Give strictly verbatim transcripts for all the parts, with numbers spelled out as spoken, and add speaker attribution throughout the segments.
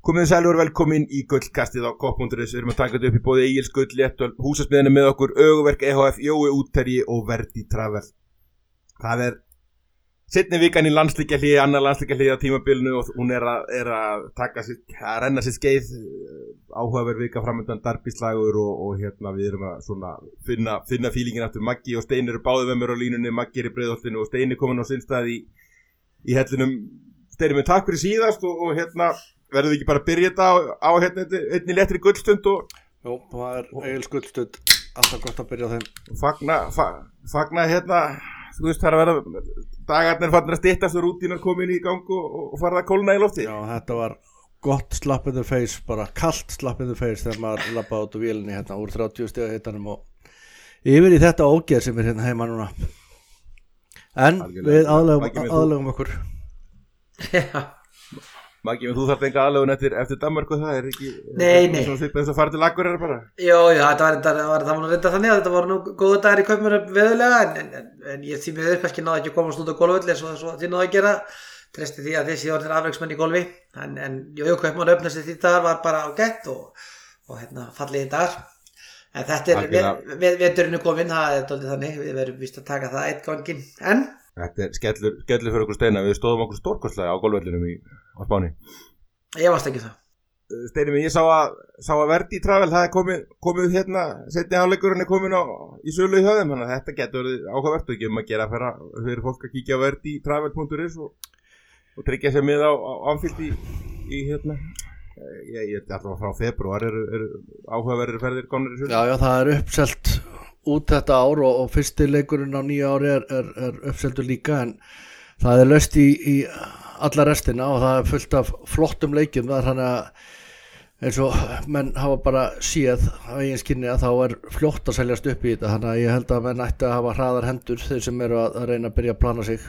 Speaker 1: Komið sælir og velkomin í gullkastið á kopp punktur is. Við erum að taka þetta upp í bóði Egils Gull, Léttöl, Húsasmiðjunni með okkur, Öguverk E H F, Jói Útherji og Verdi Travel. Það er seinni vikan í landsleikjahléi, annar landsleikjahléi á tímabilinu og hún er að, er að taka sér, að renna sér skeið, áhugaverð vika framöndan, derbyslagur og, og hérna við erum að svona finna, finna fílingin aftur. Maggi og Steini eru báðir með mér á línunni, Maggi er í Breiðholtinu og Steini komin á sinn stað í, í hellinum. Steini, með takk fyrir síðast og, og hérna verðum við ekki bara að byrja þetta á, á hérna einni léttri gullstund og
Speaker 2: Jú, það er Egils gullstund, alltaf gott að byrja á þeim
Speaker 1: og fagna, fa, fagna hérna, þú veist, það er að vera dagarnir fannir að styttast og rútínar komin í gang og, og farið að kólna í lofti.
Speaker 2: Já, þetta var gott slap in the face, bara kalt slap in the face þegar maður labbaði út úr vélinni hérna úr þrjátíu stiga hitanum og yfir í þetta ógeð sem er hérna heima núna. En Algjörlega. Við aðlegum, aðlegum okkur.
Speaker 3: Já.
Speaker 1: Maggi, þú þarf enga aðlögun eftir, eftir Danmark og það er ekki
Speaker 3: Nei, nei
Speaker 1: Svona svipað eins og fara til Akureyrar bara
Speaker 3: Jó, já, þetta var, þetta var, það var reynda þannig að þetta voru nú góða dagar í Kaupmannahöfn veðurlega en, en, en, en ég því miður kannski náði ekki að komast út á golfvöll eins og þið náðu að gera treysti því að þessi orðin afreiksmenn í golfi en, en jú, jú, Kaupmannahöfn þessi því dagar var bara ágætt og, og hérna fallegi dagar en þetta er, við, við, veturinn er komin það er doldið þannig, við verðum víst að taka það eitt ganginn, en
Speaker 1: Þetta er skellur, skellur fyrir okkur Steina, við stóðum okkur stórkostlega á golfvellinum í á Spáni.
Speaker 3: Ég varst ekki það.
Speaker 1: Steini minn, ég sá að, sá að Verdi Travel, það er komið, komið hérna, setni hálfleikurinn er komin á, í sölu í höfðum, þannig að þetta getur áhugavert og ekki um að gera fyrir, fyrir fólk að kíkja á verdi travel punktur is og, og tryggja sér með á, á Anfield í, í hérna, ég, ég er alltaf frá febrúar, eru er, áhugaverðir ferðir komnir í sölu.
Speaker 2: Já, já, það er uppselt út þetta ár og, og fyrsti leikurinn á nýja ári er, er, er uppseldur líka en það er löst í, í alla restina og það er fullt af flottum leikjum það er þannig að eins og menn hafa bara séð á eigin skinni að þá er fljótt að seljast upp í þetta þannig að ég held að menn ætti að hafa hraðar hendur þeir sem eru að, að reyna að byrja að plana sig.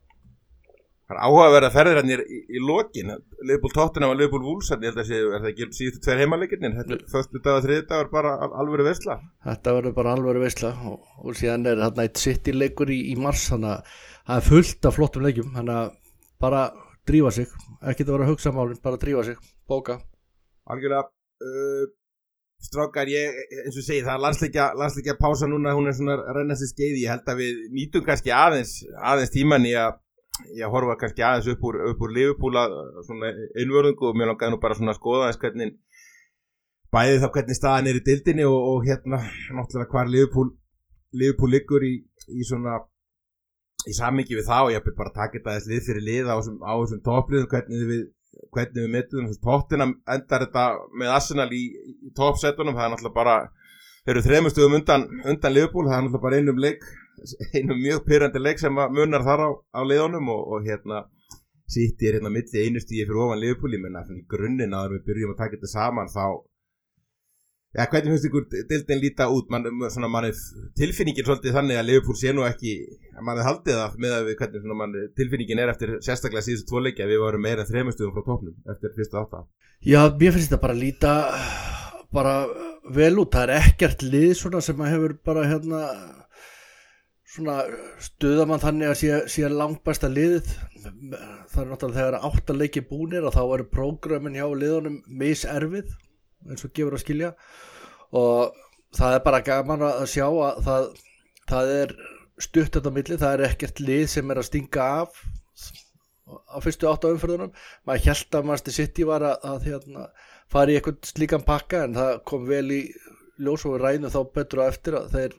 Speaker 1: Það er áhugaverð að ferðir hann í, í, í lokin Liverpool Tottenham og Liverpool Wolves er það, sé, er það ekki síðustu tveir heimaleikirnir þetta er föstu dag og þriði dag er bara alvöru veisla
Speaker 2: þetta verður bara alvöru veisla og, og síðan er þarna eitt City leikur í, í mars þannig að það er fullt af flottum leikjum þannig að bara drífa sig ekki það vera að hugsa málin, bara drífa sig bóka
Speaker 1: algjörlega uh, strákar, ég eins og segi það er landsleikja, landsleikja pása núna hún er svona að renna sér skeiði ég held að við nýtum kannski aðeins, aðeins tíman í að ég horfa kannski aðeins upp úr, upp úr Liverpool að svona einvörðungu og mér langaði nú bara svona að skoða aðeins hvernig bæði þá hvernig staðan er í deildinni og, og hérna náttúrulega hvar Liverpool Liverpool liggur í, í svona í samhengi við það og ég byrja bara að taka þetta aðeins lið fyrir lið á þessum, á þessum toppliðum hvernig við, hvernig við metum þessum Tottenham endar þetta með Arsenal í, í toppsetunum það er náttúrulega bara þeir eru þremur stöðum undan, undan Liverpool það er náttúrulega bara einum leik einum mjög pyrrandi leik sem munar þar á, á leiðunum og, og hérna City er hérna milli einu stíði fyrir ofan Liverpool ég menna í grunninn að við byrjum að taka þetta saman þá ja, hvernig finnst ykkur deildin líta út man, svona manni tilfinningin svolítið þannig að Liverpool sé nú ekki að manni haldið það með að við hvernig svona manni tilfinningin er eftir sérstaklega síðustu tvo leiki að við varum meira en þremur stöðum frá topnum eftir fyrstu átta
Speaker 2: Já, mér finnst þetta bara líta bara vel út það er ekkert lið svona sem að hefur bara hérna svona stuða mann þannig að sé, sé langt besta liðið það er náttúrulega þegar átta leiki búnir og þá eru prógramin hjá liðunum miserfið eins og gefur að skilja og það er bara gaman að sjá að það, það er stutt þetta milli, það er ekkert lið sem er að stinga af á fyrstu átta umferðunum maður hélt að Manchester City var að, að hérna, fara í eitthvað slíkan pakka en það kom vel í ljós og við ræðum þá betur á eftir að þeir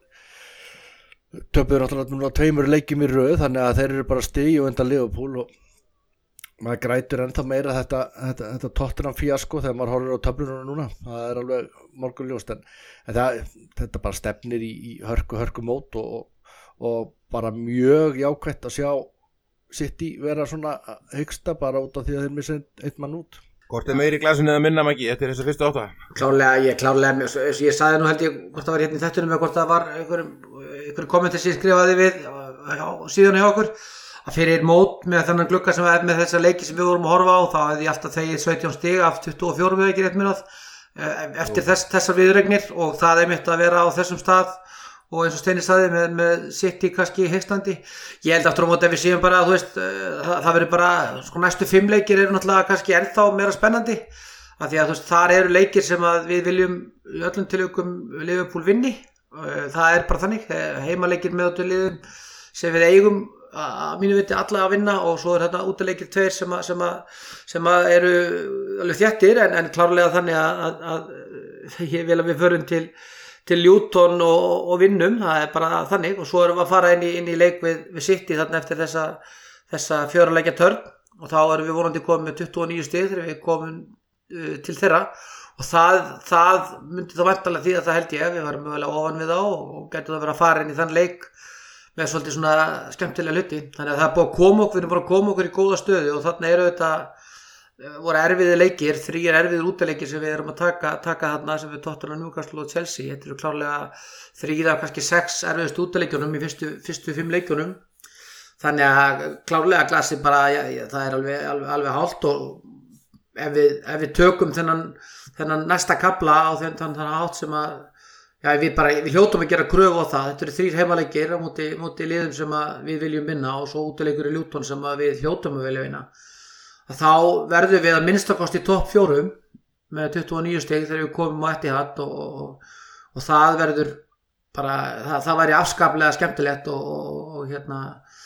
Speaker 2: töpuður náttúrulega núna tveimur leikjum í röð þannig að þeir eru bara stig og undan Liverpool og maður grætur ennþá meira þetta, þetta, þetta Tottenham fíasko þegar maður horfir á töflunum núna það er alveg morgunljóst en, en það, þetta bara stefnir í, í hörku hörku mót og, og bara mjög jákvætt að sjá City vera svona hyggsta bara út af því að þeir missa eitt mann út
Speaker 1: Hvort er meiri glasinu eða minna Maggi eftir þessa fyrstu átta?
Speaker 3: Klárlega, ég klárlega, ég, ég sagði nú held ég hvort það var hérna í þettunum eða hvort það var einhverjum, einhverjum kommenti sem ég skrifaði við síðan hjá okkur að fyrir mót með þennan glugga sem var með þessa leiki sem við vorum að horfa á þá hefði ég alltaf þegið sautján stig af tuttugu og fjórum við ekki rétt minnað eftir þess, þessar viðregnir og það er mitt að vera á þessum stað og eins og Steini sagði með, með City kannski heistandi ég held aftur á móti að við séum bara þú veist, það, það verður bara sko, næstu fimm leikir eru náttúrulega kannski ennþá meira spennandi af því að þú veist, þar eru leikir sem að við viljum í öllum tilökum Liverpool vinni, það er bara þannig, heimaleikir með öllu liðum sem við eigum að mínu viti alla að vinna og svo er þetta útileikir tveir sem að, sem að, sem að eru alveg þéttir en, en klárlega þannig að, að, að ég vil að við förum til, til Luton og, og vinnum, það er bara þannig og svo erum við að fara inn í, inn í leik við, við City þarna eftir þessa, þessa fjöra leikja törn og þá erum við vonandi komið með tuttugu og níu stig þegar við komum uh, til þeirra og það, það myndi þá væntanlega því að það held ég við varum mögulega ofan við þá og getur það verið að fara inn í þann leik með svolítið svona skemmtilega hluti þannig að það er búið að koma okkur, við erum bara að koma okkur í góða stöðu og þarna eru þetta voru erfiðir leikir, þrír erfiðir útileikir sem við erum að taka, taka þarna sem við Tottenham, Newcastle og Chelsea þetta eru klárlega þrír af kannski sex erfiðustu útileikjunum í fyrstu, fyrstu fimm leikjunum þannig að klárlega glassi bara, ja, ja, það er alveg, alveg, alveg hálft og ef við, ef við tökum þennan, þennan næsta kafla á þennan þannig hátt sem að Já, við bara, við hljótum að gera kröfu á það. Þetta eru þrír heimaleikir á móti, móti liðum sem að við viljum vinna og svo útileikur í Luton sem að við hljótum að vilja vinna. Að þá verðum við að minnstakost í topp fjórum með tuttugu og níu stig þegar við komum á Etihad og, og, og það verður bara, það, það væri afskaplega skemmtilegt og, og, og hérna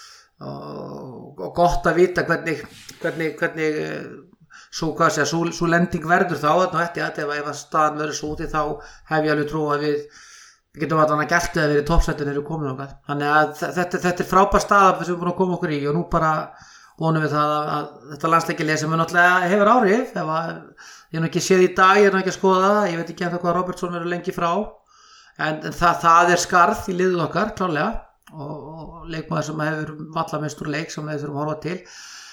Speaker 3: og, og gott að vita hvernig, hvernig, hvernig Svo, hvað segja, svo, svo lending verður þá þarna eftir að ef að staðan verður svo úti þá hef ég alveg trú að við, við getum að þannig gert að við erum toppsættin þegar við komum okkar. Þannig að þetta, þetta er frábær staða sem við erum búin að koma okkur í og nú bara vonum við það að, að þetta landsleikjalið sem við náttúrulega hefur áhrif. Ef að, ég er nú ekki séð í dag, ég er nú ekki að skoða það, ég veit ekki ennþá hvað Robertson verður lengi frá. En, en það, það er skarð í liðið okkar, klárlega, og, og leikmaður sem hefur vallamestur leik sem við þurfum að horfa til.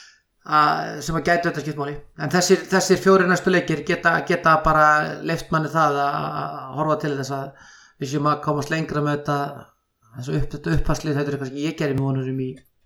Speaker 3: Að, sem að gætu þetta skiptmáli en þessir, þessir fjóri næstu leikir geta, geta bara leyft manni það að horfa til þess að við séum að komast lengra með þetta þessu upp, þetta upphaslið, þetta er eitthvað sem ég gerir með vonurum í,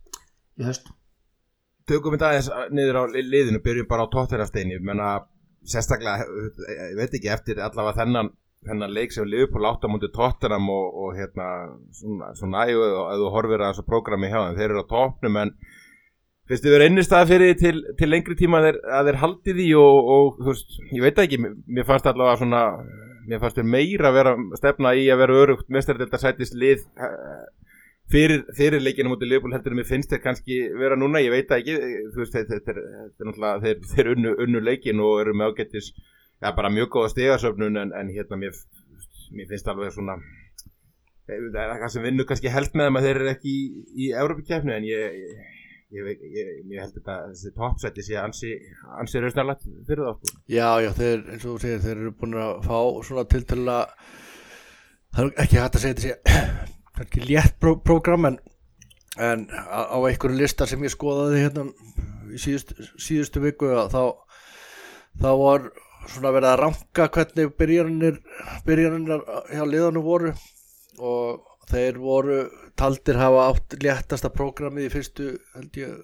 Speaker 3: í höst
Speaker 1: Tökum við aðeins niður á liðinu byrjum bara á Tottenham-steini menna sérstaklega, ég veit ekki eftir allavega þennan, þennan leik sem Liverpool átt á móti Tottenham og, og hérna svona, svona æg og að þú horfir að þessu prógrami hjá þeim, þeir eru á toppnum en Fyrst þið verið innistæða fyrir til, til lengri tíma að þeir, að þeir haldið í og, og þú veist, ég veit ekki, mér fannst allavega svona, mér fannst þeir meira að vera stefna í að vera örugt meistaradeildarsætis lið fyrir, fyrir leikinu móti Liverpool heldur en mér finnst þeir kannski vera núna, ég veit ekki, þú veist, þeir, þeir, þeir, þeir, þeir, þeir unnu, unnu leikin og eru með ágættis, já bara mjög góða stigasöfnun en, en hérna mér, mér finnst alveg svona, það er það sem vinnu kannski held með þeim að þeir eru ekki í, í Evrópukeppni en ég, ég Ég, ég, ég held þetta að þessi toppsætti sé ansi, ansi rausnarlegt fyrir það sko.
Speaker 2: Já, já, þeir, eins og þú segir, þeir eru búin að fá svona tiltölulega, það er ekki hægt að segja þetta sé, kannski létt pró, prógram en, en á, á einhverju listar sem ég skoðaði hérna í síðust, síðustu viku þá, þá var svona verið að ranka hvernig byrjanir, byrjanir hjá liðanum voru og þeir voru taldir hafa átt léttasta prógramið í fyrstu held ég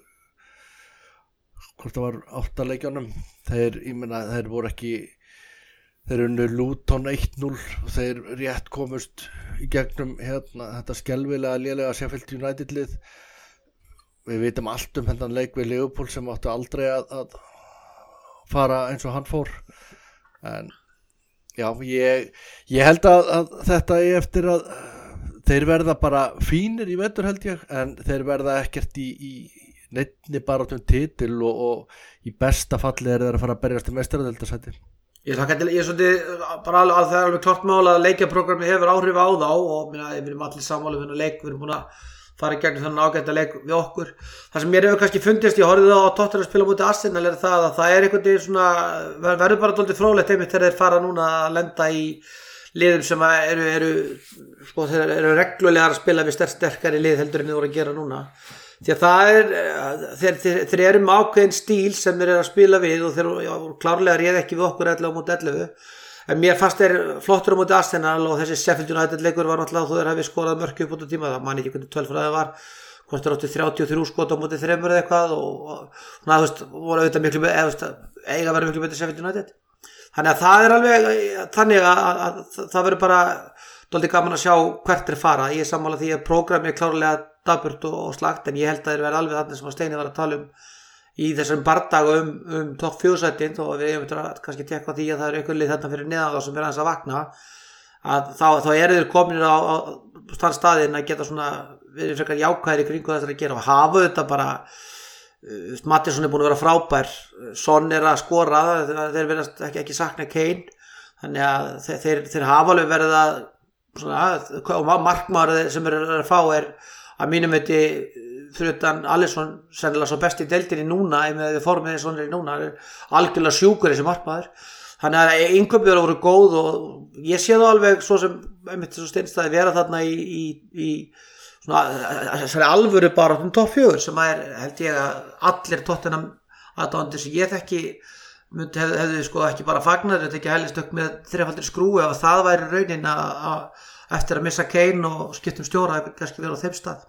Speaker 2: hvort það var átta leikjunum þeir, ég meina, þeir voru ekki þeir unnu Luton eitt núll og þeir rétt komust í gegnum hérna, þetta skelfilega lélega Sheffield United lið við vitum allt um hennan leik við Liverpool sem áttu aldrei að, að fara eins og hann fór en já, ég, ég held að, að þetta er eftir að þeir verða bara fínir í vetur held ég en þeir verða ekkert í, í neittni baráttum titil og, og í besta falli er þeir að fara að berjast í meistaradeildarsæti.
Speaker 3: Ég hlakka til, ég er svolítið bara alveg, það er alveg klart mál að leikjaprogrammi hefur áhrif á þá og minna, við erum allir sammála um þennan leik, við erum búin að fara í gegnum þennan ágæta leik við okkur. Það sem mér hefur kannski fundist, ég horfði á Tottenham að spila mútið Arsenal er það að það er einhvern veginn svona, verður bara dálítið fróðlegt einmitt þegar þeir fara núna að lenda í liðum sem eru, eru, sko, þeir eru reglulega að spila við sterk, sterkari lið heldur en þeir voru að gera núna því að það er þeir, þeir, þeir eru með ákveðin stíl sem þeir eru að spila við og þeir já, klárlega réð ekki við okkur ellefu á móti ellefu en mér fannst þeir flottur á móti Arsenal og þessi Sheffield United leikur var náttúrulega þó þeir hafi skorað mörk upp út á tíma það man ekki hvernig tölfræði var hvort þeir áttu þrjátíu og þrjú skot á móti þremur eða eitthvað og, og svona þú veist voru auðvitað miklu eða eiga verið miklu betur Sheffield United Þannig að það er alveg þannig að, að, að það verður bara dálítið gaman að sjá hvert er fara. Ég er sammála því að prógramið er klárlega daburt og, og slagt en ég held að þeir verða alveg þannig sem að Steini var að tala um í þessum bardag um, um topp fjórsætin og við hefum kannski tekka því að það er einhver lið þarna fyrir neðan þá sem er aðeins að vakna að þá, þá eru þeir komin á, á þann staðinn að geta svona verið frekar jákvæðir í kringu þess að gera og hafa þetta bara uh, Mattisson er búin að vera frábær Son er að skora þeir verðast ekki, ekki sakna Kane þannig að þeir, þeir, þeir hafa alveg verið að svona, og markmaður sem er að fá er að mínum veiti fyrir utan Alisson sennilega svo best í deildinni núna með við formið eins og hann er núna algjörlega sjúkur þessi markmaður þannig að innkaupið voru góð og ég sé það alveg svo sem einmitt svo steinstæði vera þarna í, í, í svona þessari alvöru bara um topp fjögur sem er held ég að allir Tottenham aðdáendur sem ég þekki myndi hef, hefði sko ekki bara fagnar þetta ekki helst upp með þrefaldir skrúi ef það væri raunin að eftir að missa Kane og skiptum stjóra hefði kannski verið á þeim stað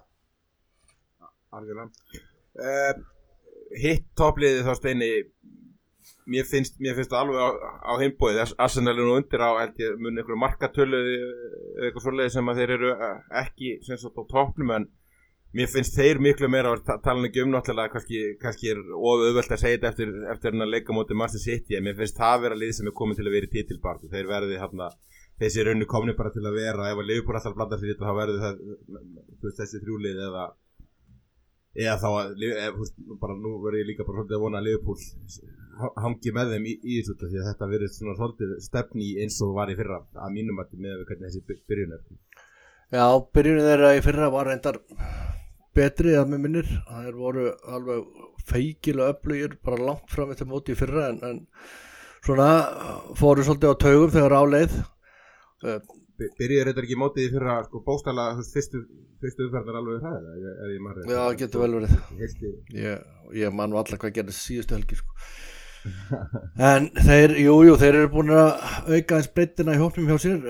Speaker 1: Uh, hitt toppliðið þá Steini mér finnst, mér finnst alveg á, á heimboðið Arsenal er nú undir á held ég mun einhverju markatölu eða eitthvað svoleiði sem að þeir eru ekki sem sagt á toppnum en mér finnst þeir miklu meira að tala ekki um náttúrulega kannski, kannski er of auðvelt að segja þetta eftir, eftir að leika móti Manchester City en mér finnst það vera lið sem er komið til að vera í titilbaráttu þeir verði hérna þessi raunni komni bara til að vera ef að Liverpool alltaf blandar sér í þetta þá verður það veist, þessi þrjúlið eða eða þá að eða, bara nú verður ég líka bara svolítið að vona að Liverpool hangi með þeim í, í þessu því að þetta verður svona svolítið stefni eins og var í fyrra að mínum að með hvernig þessi byrjun er
Speaker 2: Já, byrjunin þeirra í fyrra var reyndar betri að með minnir það voru alveg feikilega öflugir bara langt fram eftir móti í fyrra en, en svona fóru svolítið á taugum þegar áleið
Speaker 1: Byrjuður þetta ekki mótið í fyrra sko bókstala fyrstu, fyrstu umferðar alveg hræðið eða ég maður
Speaker 2: Já, það getur vel verið
Speaker 1: Hilti.
Speaker 2: Ég, ég man allar hvað gerðist síðustu helgi sko. En þeir, jú, jú, þeir eru búin að auka eins breyttina í hópnum hjá sér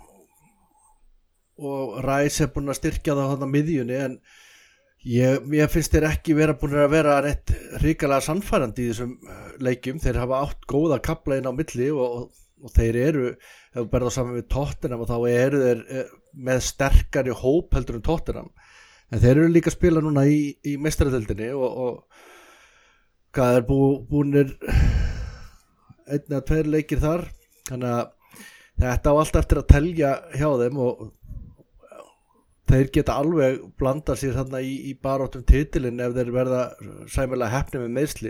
Speaker 2: og Ræs er búin að styrkja það á þarna miðjunni en ég, ég finnst þeir ekki vera búin að vera reitt hrikalega sannfærandi í þessum leikjum þeir hafa átt góða kafla inn á milli og, og og þeir eru, ef við berðum saman við Tottenham og þá eru þeir með sterkari hóp heldur en Tottenham en þeir eru líka að spila núna í, í meistaradeildinni og, og hvað er bú, búinir einn eða tveir leikir þar þannig að þetta á allt eftir að telja hjá þeim og þeir geta alveg blanda sér þarna í, í baráttum titilinn ef þeir verða sæmilega heppni með meiðsli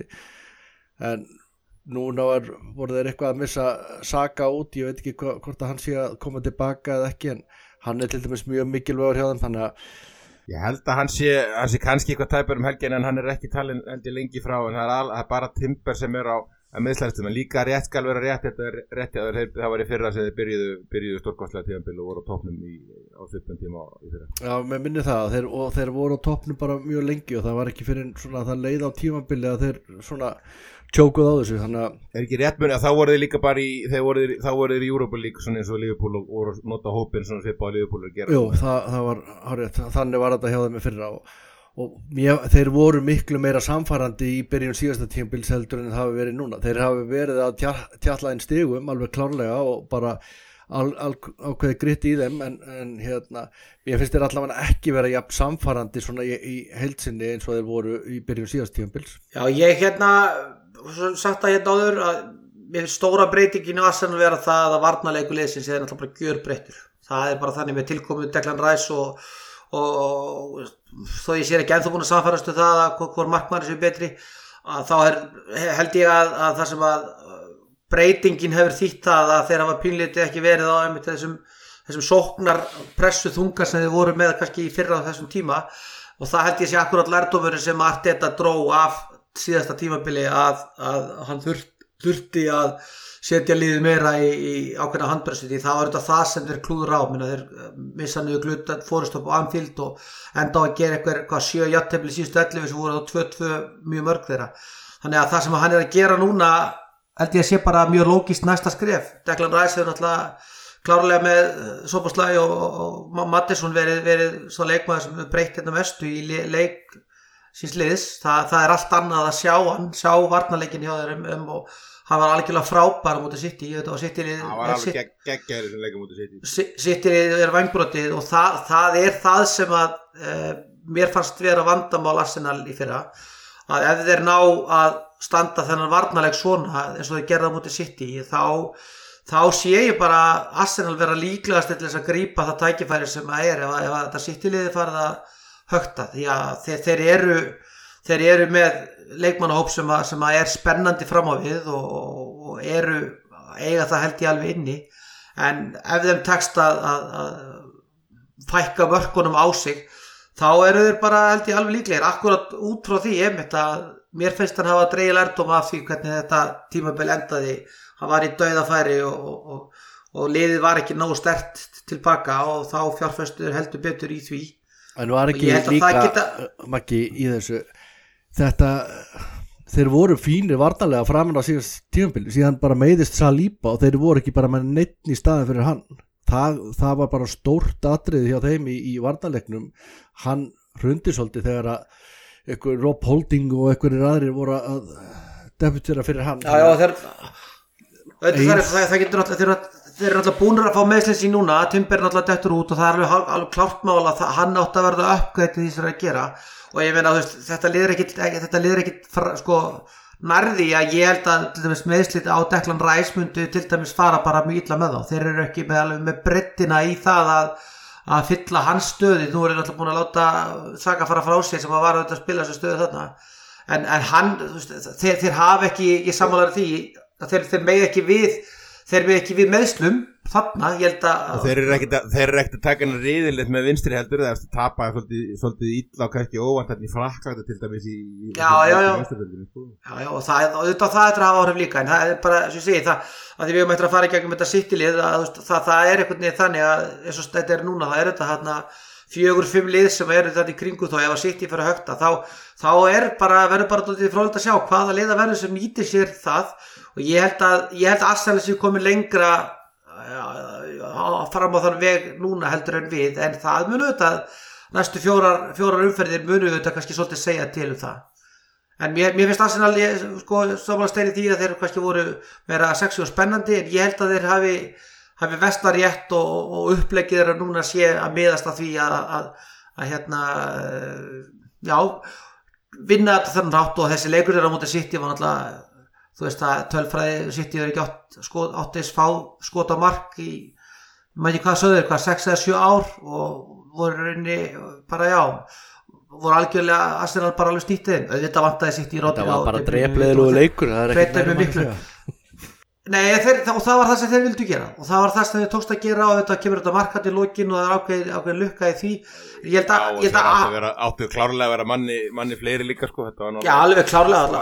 Speaker 2: en núna er, voru þeir eitthvað að missa Saka út, ég veit ekki hva, hvort að hann sé að koma tilbaka eða ekki en hann er til dæmis mjög mikilvægur hjá þeim þannig að
Speaker 1: ég held að hann sé, hann sé kannski eitthvað tæpur um helgin en hann er ekki talin heldur lengi frá en það er, al, það er bara Timber sem er á að meðslæstum en líka rétt skal vera rétt þetta er rétt að það var í fyrra sem þeir byrjuðu, byrjuðu stórkostlega tímabil og voru á toppnum í, á svipum tíma í fyrra
Speaker 2: Já, mér minni það þeir, og þeir voru á toppnum bara mjög lengi og það var ekki fyrir svona það leið á tímabili að þeir svona tjókuð á þessu þannig að
Speaker 1: er ekki rétt muni að þá voru þeir líka bara í þeir voru þeir, þá voru þeir í Europa League svona eins og Liverpool og voru nota hópin svona svipað að Liverpool er að gera
Speaker 2: Jú, það, það var hárið, þannig var þetta hjá þeim í fyrra og, og mér, þeir voru miklu meira samfærandi í byrjun síðasta tímabils heldur en það hafi verið núna þeir hafi verið að tja, tjalla inn stigum alveg klárlega og bara al, al, ákveði gritt í þeim en, en hérna, ég finnst þeir allavega ekki vera jafn samfærandi svona í, í heildsinni eins og þeir voru í byrjun síðasta tímabils
Speaker 3: Já, ég hérna sagt að hérna áður að mér finnst stóra breytingin á Arsenal vera það að varnarleikur liðsins er náttúrulega bara gjörbreyttur það er bara þannig með tilkomu Declan Rice og, og, og þó ég sé ekki ennþá búin að samfærastu það að hvor markmaður sé betri að þá er, held ég að, að það sem að breytingin hefur þýtt það að þeir hafa pínlítið ekki verið á einmitt þessum, þessum sóknar pressu þunga sem þeir voru með kannski í fyrra á þessum tíma og það held ég sé akkurat lærdómurinn sem Arteta dró af síðasta tímabili að, að hann þurft, þurfti að setja liðið meira í, í ákveðna handbreystu því það var þetta það sem þeir klúður á minna þeir missa niður glutan fórustopp á Anfield og enda á að gera eitthvað, eitthvað sjö jafntefli síðustu ellefu sem voru á tvö tvö mjög mörg þeirra þannig að það sem hann er að gera núna held ég að sé bara mjög lógist næsta skref Declan Rice hefur náttúrulega klárlega með Szoboszlai og, og, og Mattisson verið, verið svo leikmaður sem breytt hérna mestu í le, leik síns liðs, það, það er allt annað að sjá hann, sjá varnarleikin hjá þeir um, um og hann var algjörlega frábær á móti City, ég veit að City er
Speaker 1: hann var alveg gegg, geggjæri sem leikum móti City
Speaker 3: City er vængbrotið og það, það er það sem að e, mér fannst vera vandamál Arsenal í fyrra að ef þeir ná að standa þennan varnarleik svona eins og þeir gerða á móti City þá, þá sé ég bara Arsenal vera líklegast til þess að grípa það tækifæri sem það er ef, ef þetta City-liði farið að högta því að þeir, þeir eru þeir eru með leikmannahóp sem, að, sem að er spennandi fram á við og, og eru eiga það held ég alveg inni en ef þeim tekst að, að, að fækka mörkunum á sig þá eru þeir bara held ég alveg líklegir akkurat út frá því einmitt að mér finnst hann hafa dregið lærdóm af því hvernig þetta tímabil endaði hann var í dauðafæri og, og, og, og liðið var ekki nógu sterkt tilbaka og þá fjárfestur heldur betur í því
Speaker 2: en var ekki líka geta... Maggi í þessu þetta þeir voru fínir varnarlega framan á síðast tímabil síðan bara meiðist Saliba og þeir voru ekki bara með neitt í staðin fyrir hann það, það var bara stórt atriði hjá þeim í, í varnarleiknum hann hrundi svolítið þegar að einhver Rob Holding og einhverjir aðrir voru að debutera fyrir hann
Speaker 3: já, já, þeir, það, er, það, það getur náttúrulega þeir, þeir eru náttúrulega búnir að fá meðslins í núna Timber er náttúrulega dettur út og það er alveg, alveg klárt mál að það, hann átt að verða uppgætt því sem það er að gera og ég meina veist, þetta liður ekki þetta liður ekki sko, nærði að ég held að til dæmis meðslit á Declan Rice myndi til dæmis fara bara mjög illa með þá þeir eru ekki með, með brettina í það að að fylla hans stöði, nú er hann alltaf búin að láta Saka fara frá sig sem að var að spila þessu stöðu þarna, en, en hann þeir, þeir hafa ekki, ég sammála því að þeir, þeir með ekki við þeir með ekki við meðslum þarna, ég held að
Speaker 1: þeir eru ekkert að, þeir eru ekkert að taka hann riðilegt með vinstri heldur, það er að tapa svolítið, svolítið illa og kannski óvart hann í Frakklandi til dæmis í, í
Speaker 3: já, já, já. já, já, og það, og þetta, það er að hafa áhrif líka, en það er bara, sem ég segi, það að því við höfum eftir að fara í gegnum þetta City-lið að það, það er einhvern veginn þannig að eins og þetta er núna, það er þetta hérna fjögur, fimm lið sem eru þetta í kringu þá ef að City fyrir að högta, þá, þá er bara, verður bara dálítið fróðlegt að sjá hvaða liða verður sem nýtir sér það og ég held að, ég held að Arsenal sé komið lengra fram á þann veg núna heldur en við en það munu auðvitað næstu fjórar, fjórar umferðir munu auðvitað kannski svolítið segja til um það en mér, mér finnst Arsenal sko, samanlega steini því að þeir kannski voru meira sexy og spennandi en ég held að þeir hafi, hafi vestar rétt og, og uppleggið þeirra núna sé að miðast að því að, að, að hérna já, vinna þetta þannig rátt og þessi leikur þeirra á móti City var náttúrulega þú veist að tölfræði City er ekki átt sko, áttis fá skot á mark í maður ekki hvað sögður, hvað sex eða sjö ár og voru reyni bara já voru algjörlega Arsenal bara alveg snýttið þetta vantaði City í rótinu
Speaker 2: það var bara drepleðilegu leikur það er ekkert meira
Speaker 3: miklu nei þeir, og það var það sem þeir vildu gera og það var það sem þeir tókst að gera og þetta kemur þetta markandi í lokin og það er ákveðin, ákveðin lukka í því ég held að, ég held að
Speaker 1: áttu, vera, áttu klárlega að vera manni, manni fleiri líka sko þetta var
Speaker 3: já alveg klárlega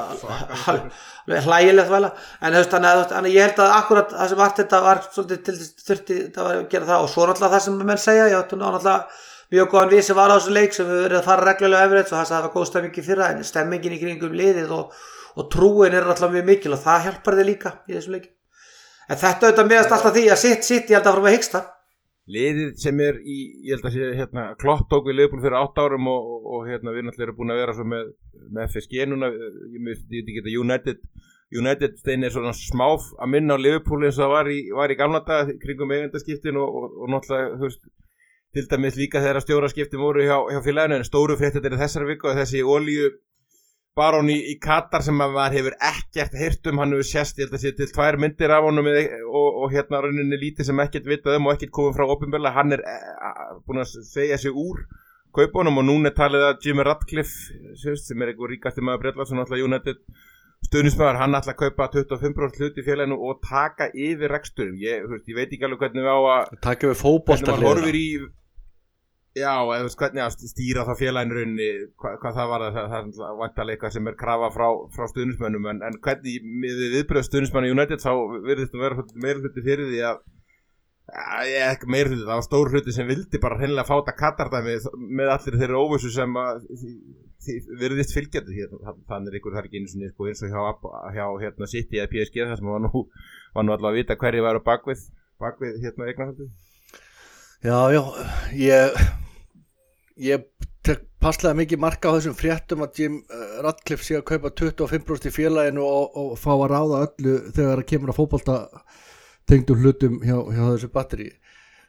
Speaker 3: alveg hlægilegt vel en þannig að ég held að akkurat það sem var þetta var svolítið til þurfti það var að gera það og svo náttúrulega það sem menn segja ég áttu náttúrulega mjög góðan við sem var á þessu leik sem við verið að fara reglulega Emirates og það var góð stemming í fyrra en stemmingin í kringum liðið og, og trúin er alltaf mjög mikil og það hjálpar þið líka í þessum leik en þetta auðvitað meðast alltaf því að sitt sitt ég held að fara með hyggsta
Speaker 1: liðið sem er í, ég held að sé hérna Klopp tók við Liverpool fyrir átta árum og, og, og hérna við náttúrulega erum búin að vera svo með, með F S G núna ég veit ekki að United United stein er svona smá að minna á Liverpool eins og það var í, var í gamla dag kringum eigendaskiptin og, og, og náttúrulega þú veist til dæmis líka þegar stjóraskiptin voru hjá, hjá félaginu en stóru fréttir er þessari viku og þessi olíu barón í, í Katar sem maður hefur ekkert heyrt um hann hefur sést, ég held að sé til tvær myndir af honum og, og hérna rauninni lítið sem ekkert vitað um og ekkert komið frá opinberlega hann er búin að segja sig úr kaupunum og núna er talið að Jimmy Ratcliffe sem er einhver ríkasti maður Bretlands og náttúrulega United stuðnismæður, hann ætla að kaupa tuttugu og fimm prósent hlut í félaginu og taka yfir reksturinn, ég, ég veit ekki alveg hvernig við á að
Speaker 2: taka yfir fótbolta
Speaker 1: já, eða hvernig að stýra það félaginu rauninni, hvað, hvað það var það, það er vantarlega eitthvað sem er krafa frá, frá stuðnismönnum, en, en hvernig við viðbröð stuðnismanna United þá virðist að vera meira hluti fyrir því að ja, ekki meira hluti, það var stór hluti sem vildi bara hreinlega fáta Katardæmi með allir þeirra óvissu sem að virðist fylgjandi hérna, þannig er ykkur þar ekki einu sinni sko, eins og hjá, hjá hérna City eða P S G það sem var nú, var nú allavega að vita hverju var á bakvið, bakvið hérna eignarhaldi.
Speaker 2: Já, já, ég ég tek passlega mikið marka á þessum fréttum að Jim Ratcliffe sé að kaupa tuttugu og fimm prósent í félaginu og, og fá að ráða öllu þegar það kemur að fótbolta tengdum hlutum hjá, hjá þessu batteri.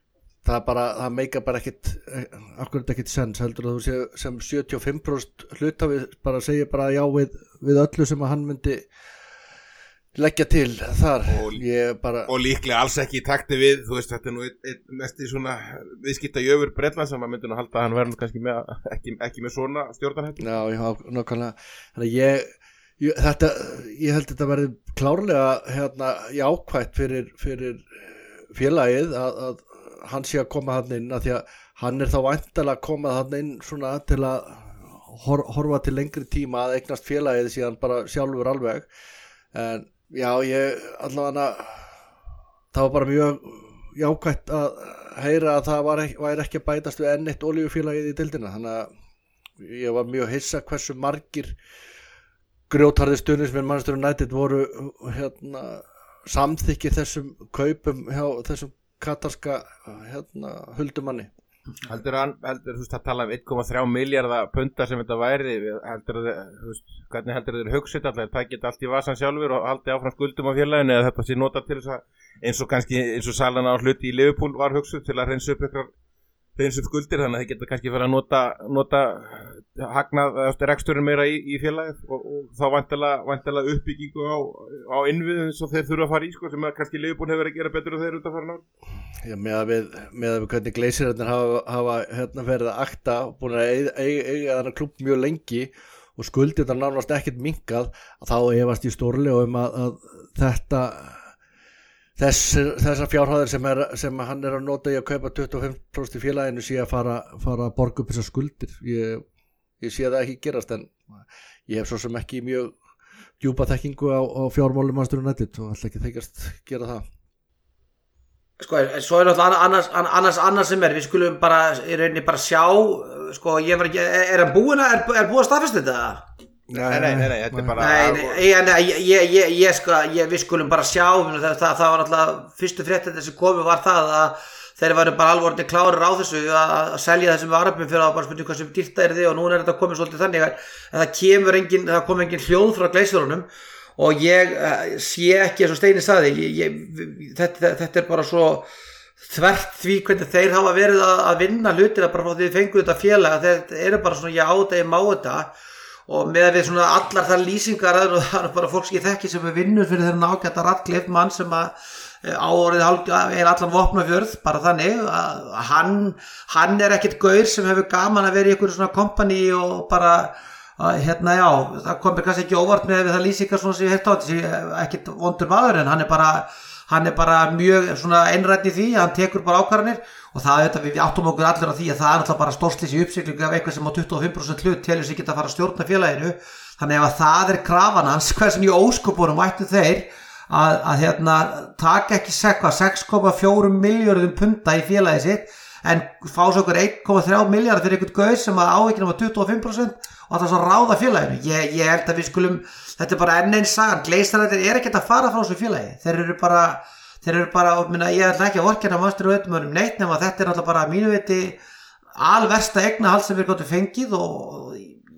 Speaker 2: það bara, það meika bara ekkit akkurat ekkit sens, heldur að þú sé sem sjötíu og fimm prósent hluthafi bara segir bara já við, við öllu sem að hann myndi leggja til þar
Speaker 1: og,
Speaker 2: ég bara
Speaker 1: og líklega alls ekki í takti við, þú veist, þetta er nú einn ein mest í svona viðskipta jöfur Bretland sem maður myndi nú halda að hann verður kannski með ekki, ekki með svona stjórnarhætti.
Speaker 2: Já, já, nákvæmlega þannig að ég, ég þetta ég held þetta verði klárlega hérna jákvætt fyrir, fyrir félagið að, að hann sé að koma hann inn að því að hann er þá væntanlega að koma hann inn svona til að hor, horfa til lengri tíma að eignast félagið síðan bara sjálfur alveg en já ég allavega það var bara mjög jákvætt að heyra að það var ekki, væri ekki að bætast við enn eitt olíufélagið í deildina þannig að ég var mjög hissa hversu margir grjótharðir stuðningsmenn Manchester United voru hérna samþykki þessum kaupum hjá þessum katarska hérna huldumanni.
Speaker 1: Heldur hann, heldur þú veist að tala um einn komma þrjá milljarða punta sem þetta væri, heldur þú veist, hvernig heldur þeir hugsið allir, það geta allt í vasan sjálfur og haldi áfram skuldum á félaginu eða þetta sé notað til þess að eins og kannski eins og salan á hluti í Liverpool var hugsuð til að hreinsa upp ykkur hreinsa upp skuldir þannig að þeir geta kannski fara að nota, nota hagnað eftir reksturinn meira í, í félagið og, og þá væntanlega, væntanlega uppbyggingu á, á innviðum sem þeir þurfa að fara í sko sem að kannski Liverpool hefur að gera betur og þeir út að fara ná.
Speaker 2: Já, með að við, með að við hvernig Glazerarnir hafa, hafa hérna verið að akta og búin að eiga, eiga, eiga þennan klubb mjög lengi og skuldir þetta nánast ekkert minkað að þá efast í stórlega um að, að þetta Þess, þessar fjárhæðir sem, er, sem hann er að nota í að kaupa tuttugu og fimm prósent í félaginu sé að fara, fara að borga upp þessar skuldir ég, ég sé það ekki gerast en ég hef svo sem ekki mjög djúpa þekkingu á, á fjármálum Manchester United og alltaf ekki þykjast gera það
Speaker 3: Sko, svo er náttúrulega annars, annars, annars sem er, við skulum bara í rauninni bara sjá, sko, ég var ekki er hann búin að, er, er búin að staðfesta þetta?
Speaker 1: Nei, nei, nei, nei, þetta er bara
Speaker 3: Nei, nei, ég, nei ég, ég, ég, ég sko, ég, við skulum bara sjá það, það, það var alltaf fyrstu fréttir sem komu var það að þeir varu bara alveg orðnir klárir á þessu að, að selja þessum arabum fyrir að bara spurning hvað sem dýrt er þið og núna er þetta komið svolítið þannig að það kemur engin, það kom engin hljóð frá Glazerunum og ég sé ekki eins og Steini sagði ég, ég, þetta, þetta er bara svo þvert því hvernig þeir hafa verið að, að vinna hlutina bara frá því þið fengu þetta félag þeir eru bara svona já þetta ég má þetta og með við svona allar þar lýsingar og það er bara fólk sem ég þekki sem er vinnur fyrir þeirra nágæta Radcliffe mann sem að áorðið er allan Vopnafjörð bara þannig að hann, hann er ekkert gaur sem hefur gaman að vera í einhverju svona kompani og bara að, hérna já, það komir kannski ekki óvart með það lýsingar svona sem ég heilt á þessi ekkert vondur maður en hann er bara hann er bara mjög svona einrætt í því að hann tekur bara ákvarðanir og það er þetta við áttum okkur allir á því að það er alltaf bara stórslýs í uppsiglingu af eitthvað sem á tuttugu og fimm prósent hlut telur sig geta að fara að stjórna félaginu þannig ef að það er krafan hans hversin í ósköpunum ættu þeir að, að hérna taka ekki sex komma fjórum milljörðum punta í félagi sitt en fá svo okkur einn komma þrjá milljarða fyrir einhvern gaur sem að áhyggjum á tuttugu og fimm prósent og það er svo ráða félaginu ég, ég held að við skulum þetta er bara enn einn sagan Glazerarnir er ekkert að fara frá þessu félagi þeir eru bara þeir eru bara minna, ég ætla ekki að vorkenna Manchester United um neitt nema þetta er náttúrulega bara mínu viti alversta eignahald sem við gáttum fengið og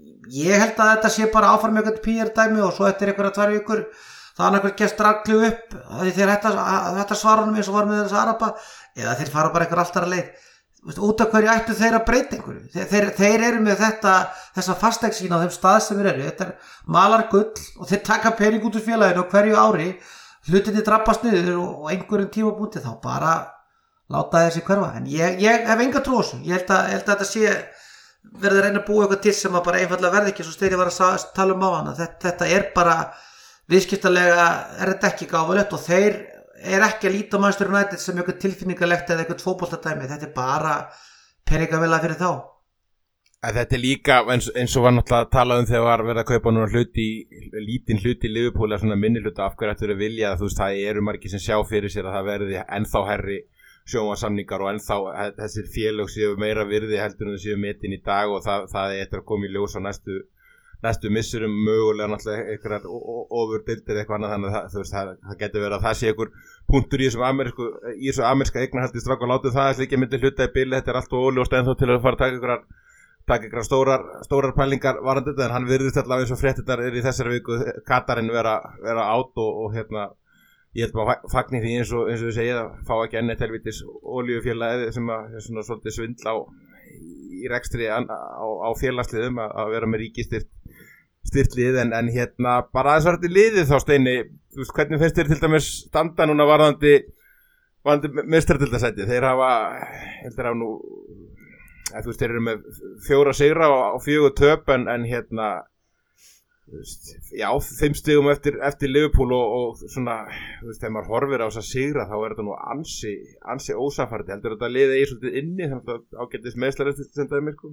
Speaker 3: ég held að þetta sé bara áfram með eitthvað P R dæmi og svo eftir einhverja tvær vikur það er einhver gest raglu upp því þeir hætta, hætta svarunum eins og var með þess araba eða þeir fara bara einhver alltaf að leið út af hverju ættu þeir að breyta einhverju þeir, þeir, þeir eru með þetta þessa fasteign á þeim stað sem þeir eru þetta er malargull og þeir taka pening út úr félaginu og hverju ári hlutinni drabbast niður og einhverjum tíma búti þá bara láta þessi hverfa en ég, ég hef enga trú á þessu ég held að, held að þetta sé verður að reyna að búa eitthvað til sem að bara einfallega verði ekki svo Steini var að tala um á hana þetta, þetta er bara viðskiptalega er þetta ekki gáfulegt og þeir er ekki að líta Manchester United sem eitthvað tilfinningalegt eða eitthvað fótboltadæmi þetta er bara peningavela fyrir þá
Speaker 1: að þetta er líka eins, eins og var náttúrulega að tala um þegar var verið að kaupa núna hluti lítinn hluti í Liverpool eða svona minni hluti af hverju ættu að vilja þú veist það eru margir sem sjá fyrir sér að það verði ennþá herri sjónvarsamningar og ennþá þessir félög séu meira virði heldur en þau séu metin í dag og það, það er eftir að koma í ljós á næstu næstu missurum mögulega náttúrulega einhverjar ofurdeildir eitthvað annað þannig að það, veist, það, það getur verið að það sé einhver punktur í þessum amerísku í þessu ameríska eignarhaldi stráka og látið það að slíkja myndi hluta í bili þetta er allt og óljóst ennþá til að fara að taka einhverjar taka einhverjar stórar, stórar pælingar varandi þetta en hann virðist allavega eins og fréttirnar er í þessari viku Katarinn vera, vera átt og, og hérna ég held bara fagni því eins og, eins og við segja að fá ekki enn eitt helvítis olíufélagið sem að er svona svolítið svindl á í rekstri á, á félagsliðum að, að vera með ríkistyrt styrt lið en, en hérna bara aðeins varandi liðið þá Steini, þú veist hvernig finnst þér til dæmis standa núna varðandi varðandi meistaradeildarsæti, þeir hafa heldur hafa nú að, þú veist þeir eru með fjóra sigra og, og fjögur töp en, en hérna þú veist, já, fimm stigum eftir, eftir Liverpool og, og svona, þú veist, þegar maður horfir á þess að sigra þá er þetta nú ansi, ansi ósannfærandi, heldur þetta liðið í svolítið inni þannig að ágætis meðslar eftir sendaði mér sko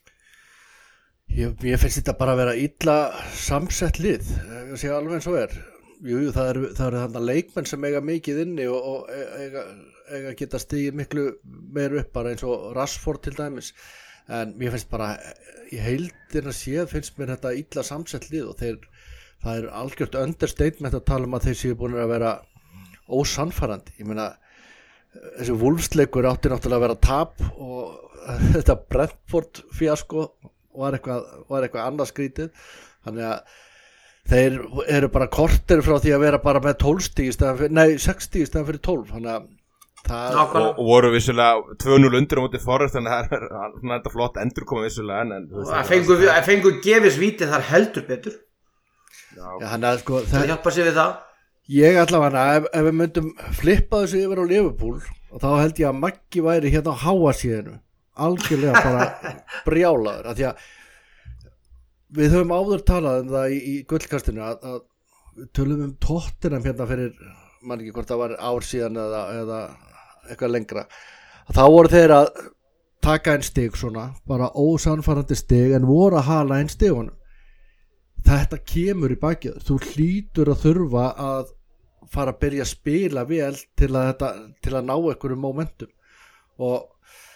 Speaker 2: Ég, ég finnst þetta bara að vera illa samsett lið, ég sé alveg eins og er. Jú, jú, það eru er þarna leikmenn sem eiga mikið inni og, og eiga, eiga geta stigið miklu meir upp bara eins og Rashford til dæmis. En mér finnst bara, í heildina séð finnst mér þetta illa samsett lið og þeir, það er algjört understatement að tala um að þeir séu búin að vera ósannfærandi. Ég meina, þessi Wolves-leikur átti náttúrulega að vera tap og þetta Brentford fíasko var eitthvað, var eitthvað annað skrítið þannig að þeir eru bara korter frá því að vera bara með tólf stig í staðan fyrir, nei sextíu í staðan fyrir tólf þannig að það
Speaker 1: og, og voru vissulega tvö núll undir á móti Forrest þannig að það er svona þetta flott endur koma vissulega en, en
Speaker 3: að fengu, að fengu gefis vítið þar heldur betur
Speaker 2: já, þannig að sko
Speaker 3: það hjálpa sér við það
Speaker 2: ég allavega, ef, ef við myndum flippa þessu yfir á Liverpool og þá held ég að Maggi væri hérna á háasíðinu algjörlega bara brjálaður að því að við höfum áður talað um það í, í gullkastinu að, að við tölum um Tottenham hérna fyrir man ekki hvort það var ár síðan eða, eða eitthvað lengra að þá voru þeir að taka einn stig svona bara ósannfærandi stig en voru að hala einn stigunum þetta kemur í bakið þú hlýtur að þurfa að fara að byrja að spila vel til að, þetta, til að ná einhverjum momentum og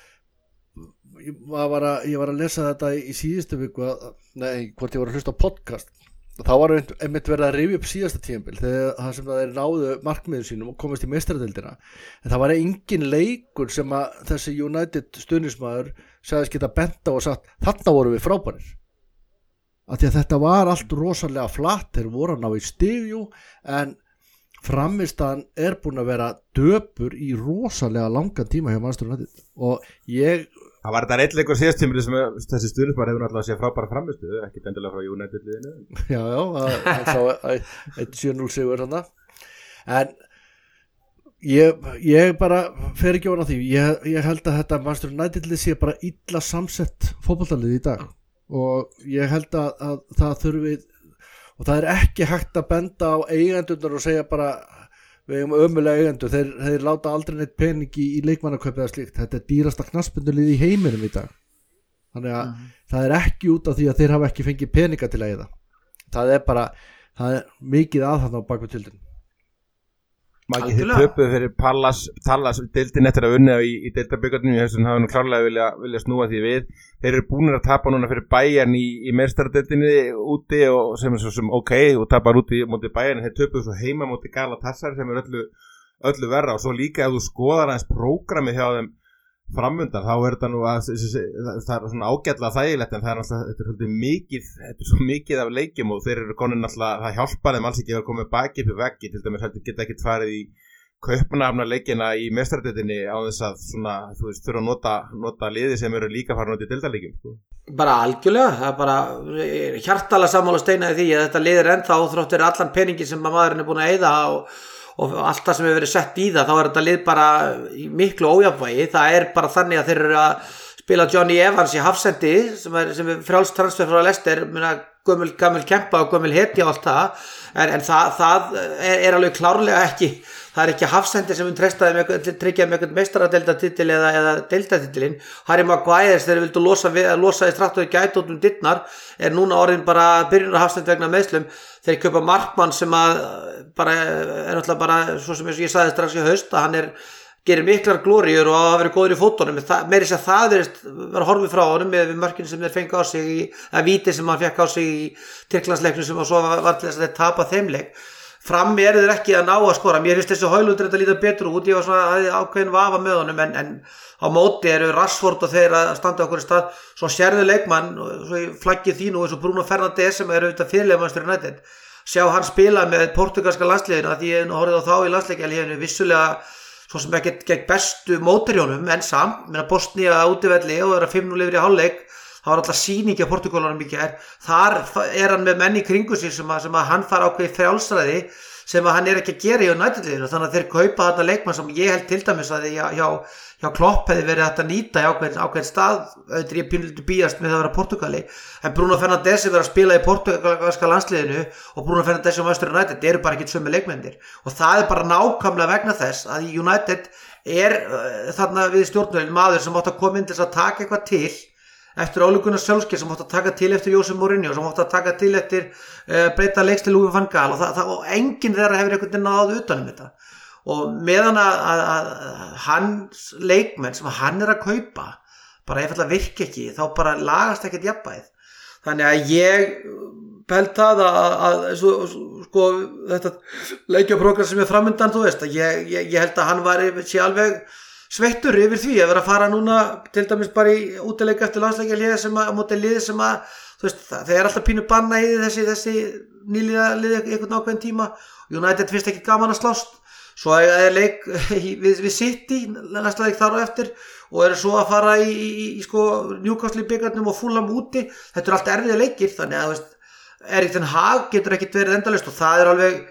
Speaker 2: Ég var, að, ég var að lesa þetta í, í síðustu viku að, nei, hvort ég var að hlusta á podcast og þá var einmitt verið að rifja upp síðasta tímabil þegar það sem það er náðu markmiðum sínum og komast í meistaradeildina en það var engin leikur sem að þessi United stuðningsmaður sagðist geta bent á og sagt þarna voru við frábærir af því að þetta var allt rosalega flatt þeir voru að ná í stigjú en frammistaðan er búin að vera döpur í rosalega langan tíma hjá Manchester United og ég
Speaker 1: Það var þetta reitleikur síðastímili sem þessi stuðnismar hefur náttúrulega séð frábæra frammistuðu, ekki endilega frá United liðinu.
Speaker 2: Já, já, það er einn sjö núll sigur þarna. En ég, ég bara fer ekki ofan á því. Ég, ég held að þetta Manchester United lið sé bara illa samsett fótboltalið í dag og ég held að, að það þurfi og það er ekki hægt að benda á eigendurnar og segja bara við hefum ömulega eigendur, þeir, þeir láta aldrei neitt pening í, í leikmannaköp eða slíkt þetta er dýrasta knattspyrnulið í heiminum í dag þannig að mm. það er ekki út af því að þeir hafa ekki fengið peninga til að eyða það er bara, það er mikið aðhæfna á bakvið tildin
Speaker 1: Maggi, þið töpuð fyrir Pallas Tallas deildin eftir að unna í, í deildabikarnum ég hefði nú klárlega vilja, vilja snúa því við þeir eru búinir að tapa núna fyrir Bayern í, í meistaradeildinni úti og sem er svo sem ok og tapar úti móti Bayern þeir töpuð svo heima móti Galatasaray sem er öllu, öllu verra og svo líka ef þú skoðar aðeins prógramið hjá þeim framundan þá er þetta nú að það er svona ágætlega þægilegt en það er alltaf þetta er svolítið mikið þetta er svo mikið af leikjum og þeir eru konin alltaf það hjálpar þeim alls ekki að koma baki upp í veggi til dæmis heldur geta ekkert farið í Kaupmannahafnar leikina í meistaradeildinni á þess að svona þú veist þurfa að nota, nota liði sem eru líka farin út í deildarleikjum sko.
Speaker 3: Bara algjörlega það er bara hjartalega sammála steina í því að þetta liðir ennþá þróttir allan peningin sem maðurinn er búin að eyða og og allt það sem hefur verið sett í það þá er þetta lið bara í miklu ójafnvægi það er bara þannig að þeir eru að spila Johnny Evans í hafsendi sem er, sem er frjálst transfer frá Leicester gömul, gömul kempa og gömul heti og allt það en, en það, það er, er alveg klárlega ekki það er ekki hafsendi sem við treystaði með tryggja með eitthvað meistaradeildatitil eða, eða deildatitilinn Harry Maguire þeir vildu losa, losa í strætt og í gæt út um dittnar er núna orðin bara byrjunar hafsendi vegna meðslum þeir köpa markmann sem að bara er náttúrulega bara svo sem ég sagði strax í haust að hann er gerir miklar glóriur og að vera góður í fótunum meiri þess að það verist vera horfið frá honum með mörkin sem þeir fengi á sig í, að víti sem hann fekk á sig í Tyrklandsleiknum sem svo var til þess að þeir tapa þeim leik frammi eru þeir ekki að ná að skora mér finnst þessi Højlundur þetta líta betur út ég var svona ákveðin vafa með honum en, en á móti eru Rashford og þeir að standa okkur í stað svo sérðu leikmann og svo flaggið þínu eins og Bruno Fernandes sem eru auðvitað fyrirlega Manchester United sjá hann spila með portugalska landsliðina því ég horfði á þá í landsleikjaliðinu vissulega svo sem ekki gegn bestu mótorjónum en samt, meina Bosnia útivelli og það er fimm núll yfir í hálfleik það var alltaf sýningi á Portugalunum í gær þar er hann með menn í kringu sig sem að, sem að hann fara ákveði frjálsræði sem að hann er ekki að gera í United-liðinu þannig að þeir kaupa þetta leikmann sem ég held til dæmis að hjá, hjá, hjá Klopp hefði verið hægt að nýta í ákveðin, ákveðin stað auðvitað ég pínlítið bíast með það að vera Portugali en Bruno Fernandes er verið að spila í portugalska landsliðinu og Bruno Fernandes og Manchester United eru bara ekki sömu leikmennir og það er bara nákvæmlega vegna þess að United er uh, þarna við stjórnvölin maður sem átt að koma inn til að taka eitthvað til eftir Ole Gunnar Solskjær sem átt að taka til eftir Jose Mourinho sem átt að taka til eftir uh, breyta leiks til Louis van Gaal og, það, það, og enginn þeirra hefur einhvern veginn náð utan um þetta og meðan að, að, að hans leikmenn sem hann er að kaupa bara ef það virki ekki þá bara lagast ekkert jafnvægið þannig að ég held það að, að, að svo, sko þetta leikjaprógram sem er framundan þú veist að ég, ég, ég held að hann var sé alveg sveittur yfir því að vera að fara núna til dæmis bara í útileik eftir landsleikjalið sem að móti liði sem að þú veist það er alltaf pínu banna í þessi þessi nýliða liði einhvern ákveðin tíma United finnst ekki gaman að slást svo er leik við, við City næsta leik þar á eftir og eru svo að fara í, í, í sko Newcastle í bikarnum og Fulham úti þetta er allt erfiða leikir þannig að þú veist Erik ten Hag getur ekkert verið endalaust og það er alveg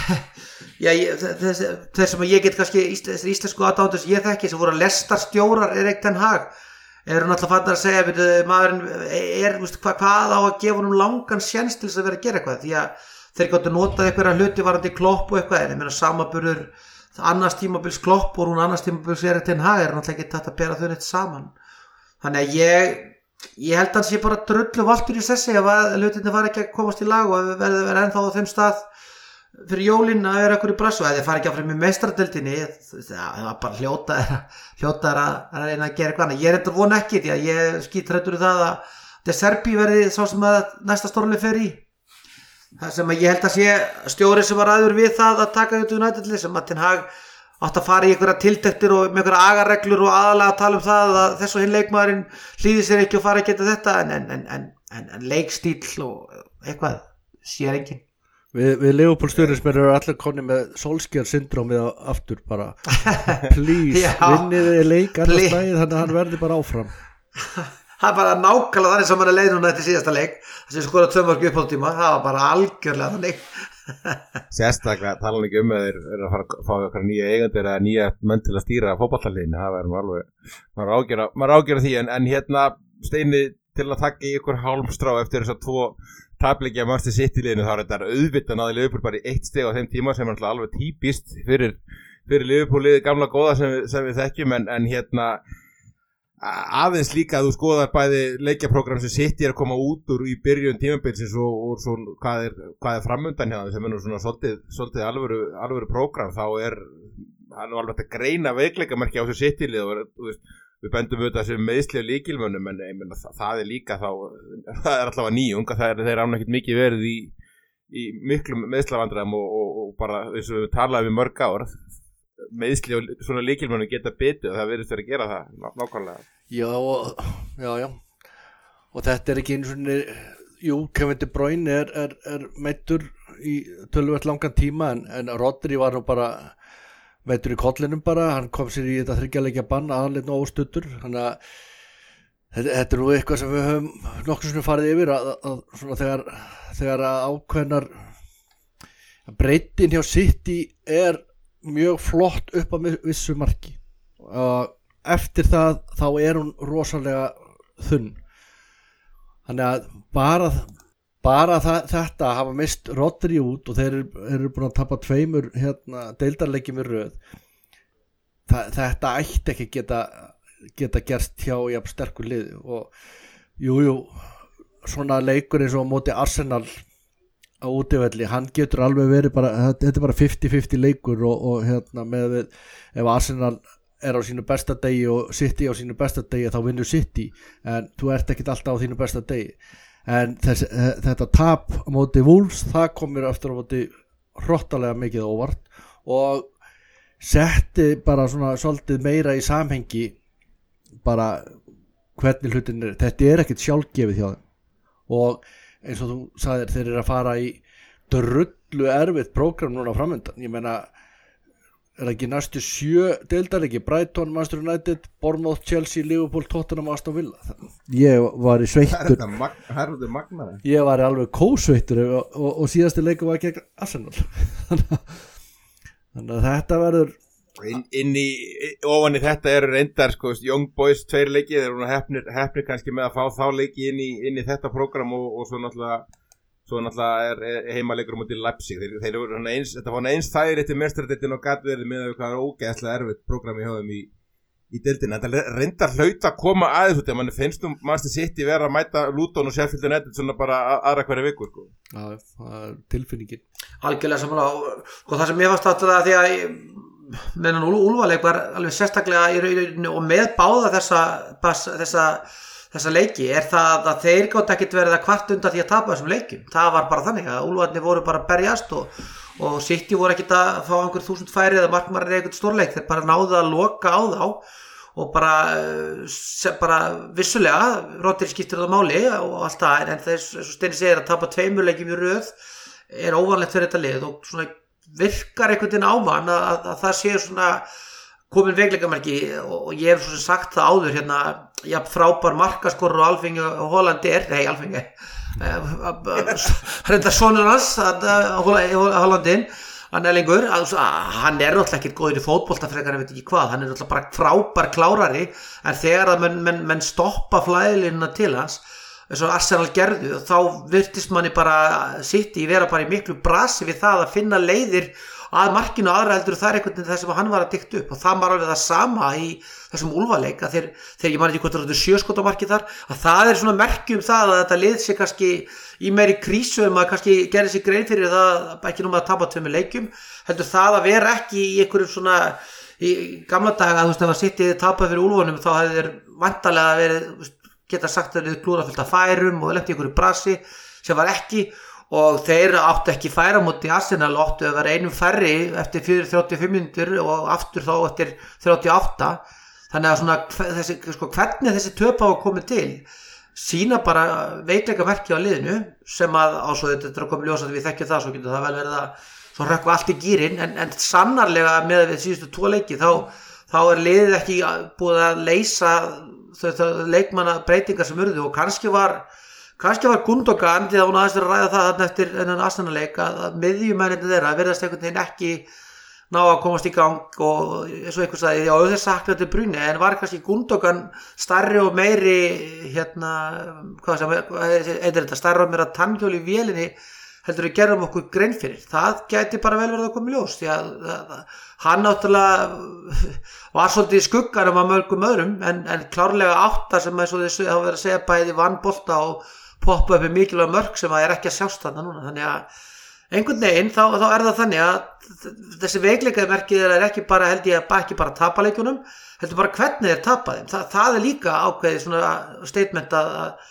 Speaker 3: já, ég, þess, þess sem ég get kannski þessir íslensku aðdándur sem ég þekki sem voru að lestarstjórar Erik ten Hag eru náttúrulega fattar að segja byrju, maðurinn er, veist, hva, hvað á að gefa honum langan séns til þess að vera að gera eitthvað því að þeir gáttu notað eitthvað hluti varandi Klopp og eitthvað en ég meina samaburður annars tímabils Klopp og hún annars tímabils Erik ten Hag er náttúrulega ekki tætt að bera þau neitt saman þannig að ég ég held að hann sé bara drullu valtur í sessi ef að hlutinni var ekki að komast í lag og verði verið ennþá á þeim stað fyrir jólin að vera ekkur í brassu eða það fari ekki áfram í meistaradeildinni það var bara hljóta hljóta að reyna að gera eitthvað ég er eitthvað von ekki því að ég skítrættur í það að De Serbi verði sá sem að næsta stórlið fer í það sem að ég held að sé stjóri sem var aður við það að taka út United sem að Ten Hag átt að fara í einhverja tiltektir og með einhverja agareglur og aðalega að tala um það að þessu hinn leikmaðurinn hlýði sér ekki og fara að geta þetta en, en, en, en, en leikstíl og eitthvað sér enginn
Speaker 2: Við, við Liverpool stjórnismenn eru allir konni með Solskjær syndrómið aftur bara please, vinniði leik annars lagið þannig að hann verði bara áfram
Speaker 3: það er bara nákvæmlega þannig sem hann er leið núna eftir síðasta leik þess að skora tvö mörk upp á tíma það var bara algjörlega þannig
Speaker 1: sérstaklega tala ekki um að þeir eru að fara að fá okkar nýja eigendur eða nýja menn til að stýra fótboltaliðinu það verður alveg maður ágjöra, maður ágjöra því en, en hérna Steini til að taka í ykkur hálmstrá eftir þess að tvo tapleikja Manchester City liðinu þá er þetta auðvitað náði Liverpool bara í eitt steg á þeim tíma sem er alveg típist fyrir, fyrir Liverpool liðið gamla góða sem við, sem við þekkjum en, en hérna aðeins líka að þú skoðar bæði leikjaprógram sem City er að koma út úr í byrjun tímabilsins og, og svo, hvað, er, hvað er framundan hjá það sem er nú svona svolítið, svolítið alvöru, alvöru prógram þá er hann alveg að greina veikleikamerki á þessu City lið og þú veist við bendum auðvitað sem meðsli og líkilmönnum en ég meina, það, það er líka þá það er alltaf að nýjung það er þeir án ekkert mikið verið í, í miklu meðslavandræðum og, og, og bara eins og við talaðum í mörg ár meðsli og svona líkilmönnum geta betur og það verðist verið að gera það nákvæmlega
Speaker 2: Já, og, já, já og þetta er ekki einu svona jú, Kevin De Bruyne er, er, er meittur í töluvert langan tíma en, en Rodri var nú bara meittur í kollinum bara, hann kom sér í þetta þriggja leikja bann aðalinn og óstuttur þannig að þetta, þetta er nú eitthvað sem við höfum nokkur svona farið yfir að, að svona þegar, þegar að ákveðnar breytin hjá City er mjög flott upp á vissu marki og eftir það þá er hún rosalega þunn þannig að bara bara það, þetta hafa mist Rodri út og þeir eru, eru búin að tapa tveimur hérna, deildarleikjum í röð Þa, þetta ætti ekki geta geta gerst hjá jafn sterkur lið og jújú jú, svona leikur eins og á móti Arsenal á útivelli, hann getur alveg verið bara, þetta er bara fimmtíu fimmtíu leikur og, og hérna með við, ef Arsenal er á sínu besta degi og City á sínu besta degi þá vinnur City en þú ert ekkit alltaf á þínu besta degi en þess, þetta tap á móti Wolves, það komir eftir á móti hrottalega mikið óvart og setti bara svona svolítið meira í samhengi bara hvernig hlutin er, þetta er ekkit sjálfgefið hjá þeim og eins og þú sagðir þeir eru að fara í drullu erfitt prógram núna framöndan. Ég meina, er ekki næstu sjö deildarleiki, Brighton, Manchester United, Bournemouth, Chelsea, Liverpool, Tottenham og Aston Villa. Ég var í sveittur.
Speaker 1: Það er þetta magnaði.
Speaker 2: Ég var alveg kósveittur og, og, og síðasti leikur var gegn Arsenal. Þannig að þetta verður
Speaker 1: inn, inn í, ofan í þetta eru reyndar sko, Young Boys tveir leiki, þeir eru hefnir, hefnir kannski með að fá þá leiki inn í, inn í þetta prógram og, og svo náttúrulega Svo náttúrulega er, er heimaleikur mútið Leipzig. Þeir, þeir eru eins, þetta var eins þægir eftir meistaradeildin og gat verið með hvað er ógeðslega erfitt prógrami hjá þeim í, í deildin. Þetta reyndar hlaut að koma aðeins út, mann finnst um Manchester City vera að mæta Luton og Sheffield United svona bara aðra hverja viku. Sko.
Speaker 2: Já, það er tilfinningin.
Speaker 3: Algjörlega samanlega. Og það sem ég fannst átt að því að meðan Úlfaleik var alveg sérstaklega í rauninu og með báða þessa, þessa þessa leiki er það að þeir gátt ekkert verið að kvart undan því að tapa þessum leikjum. Það var bara þannig að Úlfarnir voru bara að berjast og, og City voru ekkert að fá einhver þúsund færi eða markmaður er eitthvað stórleik. Þeir bara náðu að loka á þá og bara, bara vissulega, Rodri skiptir það máli og allt það, en þess, eins og Steini segir að tapa tveimur leikjum í röð er óvanlegt fyrir þetta lið og svona virkar einhvern veginn á mann að, að, að það sé svona komin veikleikamerki og ég hef svo sem sagt það áður hérna, ja, frábær markaskorur og Alfing og Hollandi er, nei Alfing reynda sonur hans Hollandin, hann er lengur hann er náttúrulega ekkert góður í fótbolta frekar en veit ekki hvað, hann er náttúrulega bara frábær klárari en þegar að menn, menn, menn stoppa flæðilínuna til hans eins og Arsenal gerðu, þá virtist manni bara City vera bara í miklu brasi við það að finna leiðir að markinu aðra heldur það er einhvern veginn það sem hann var að dikta upp og það var alveg það sama í þessum Úlfaleik að þeir, þegar ég man ekki hvort það er sjö skot á markið þar að það er svona merki um það að þetta lið sé kannski í meiri krísu um að kannski gerði sig grein fyrir það ekki núma að tapa tveimur leikjum heldur það að vera ekki í einhverjum svona í gamla daga að þú veist ef að City tapað fyrir Úlfunum þá hefði þeir vantarlega verið geta sagt að þeir klúra fullt af færum og lent í einhverju brasi sem var ekki og þeir áttu ekki færa móti Arsenal áttu að vera einum færri eftir þrjátíu og fimm mínútur og aftur þá eftir þrjátíu og átta þannig að svona þessi, sko, hvernig þessi töp á að koma til sína bara veikleika merki á liðinu sem að ásvo þetta er að koma ljós að við þekkjum það svo getur það vel verið að svo rökkva allt í gírinn en, en sannarlega með við síðustu tvo leiki þá, þá er liðið ekki búið að leysa þau, þau leikmanna breytingar sem urðu og kannski var Kannski var Gundogan, því að hún aðeins verið að ræða það þarna eftir þennan Arsenal-leik að, að miðjumennirnir þeirra virðast einhvern veginn ekki ná að komast í gang og eins og einhver sagði, já auðvitað saknaði til Bruyne en var kannski Gundogan stærri og meiri hérna, hvað sem eitthvað þetta, stærri og meira tannhjól í vélinni heldur við gerðum okkur grein fyrir. Það gæti bara vel verið að koma í ljós því að, að, að hann náttúrulega var svolítið í skugganum af mörgum öðrum en, en klárlega átta sem eins og þessu hafa verið að segja bæði vann bolta og poppa upp í mikilvæg mörg sem að er ekki að sjást þarna núna þannig að einhvern veginn þá, þá er það þannig að þessi veikleikamerki er ekki bara held ég að ekki bara tapa leikjunum heldur bara hvernig þeir tapa þeim Þa, það er líka ákveðið svona statement að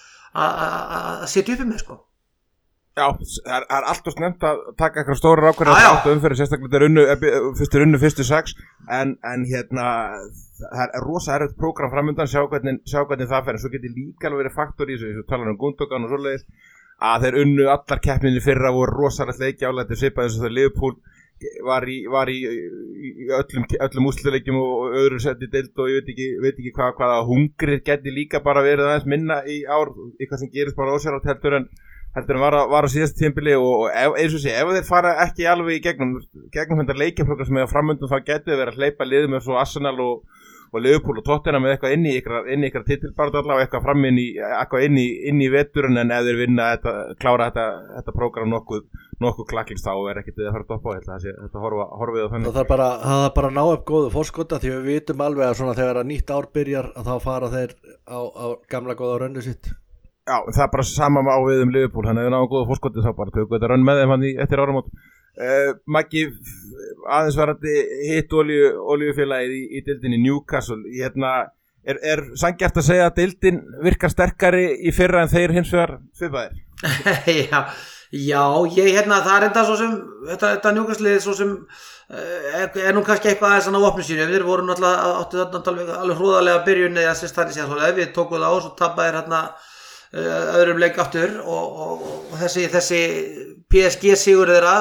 Speaker 3: að setja upp í mig sko
Speaker 1: Já, það er, er alltaf snemt að taka eitthvað stóra ákveðið áttu umferði sérstaklega þeir unnu fyrstu unnu fyrstu sex en, en hérna það er rosa erfitt prógram framundan sjá hvernig, sjá hvernig það fer en svo getur líka alveg verið faktor í þessu eins og talar um Gundogan og svoleiðis að þeir unnu allar keppninni fyrra voru rosalegt leiki álættir svipað eins og þeir Liverpool var í, var í, í öllum, öllum úrslitaleikjum og öðru seti deild og ég veit ekki, veit ekki hvað, hvaða hungrið geti líka bara verið aðeins minna í ár eitthvað sem gerist bara ósjálfrátt heldur en heldur en var, var á síðast tímabili og, og ef, eins og sé, ef þeir fara ekki alveg í gegnum gegnum þetta leikjaprógram sem er framöndan þá getur þeir verið að hleypa liðum með svo Arsenal og, og Liverpool og Tottenham með eitthvað inn í ykkur, inn í ykkur titilbarð allavega eitthvað fram inn í, eitthvað inn í, inn í veturinn en ef þeir vinna þetta, klára þetta, þetta prógram nokkuð, nokkuð klakkings þá er ekkert við að fara að stoppa á þetta, þetta horfa, horfið á þannig.
Speaker 2: Það er bara, það er bara að ná upp góðu forskota því við vitum alveg að svona þegar að nýtt ár byrjar að þá fara þeir á, á gamla góða rönnu sitt.
Speaker 1: Já, það er bara sama á við um Liverpool, hann hefur náðu góða fórskotið þá bara tökum þetta rönn með þeim hann í eftir áramót. Uh, Maggi, aðeins varandi hitt olíu, olíufélagið í, í deildinni Newcastle, hérna, er, er sanngjarnt að segja að deildin virkar sterkari í fyrra en þeir hins vegar svipaðir?
Speaker 3: já, já, ég hérna, það er enda svo sem, þetta, þetta Newcastle svo sem uh, er nú kannski eitthvað aðeins á opnu sínu, við vorum náttúrulega áttu þarna alveg, alveg hróðalega byrjun eða sérst þannig séð, við tókum það á og svo tappaðir hérna öðrum leik aftur og, og, og þessi, þessi P S G sigur þeirra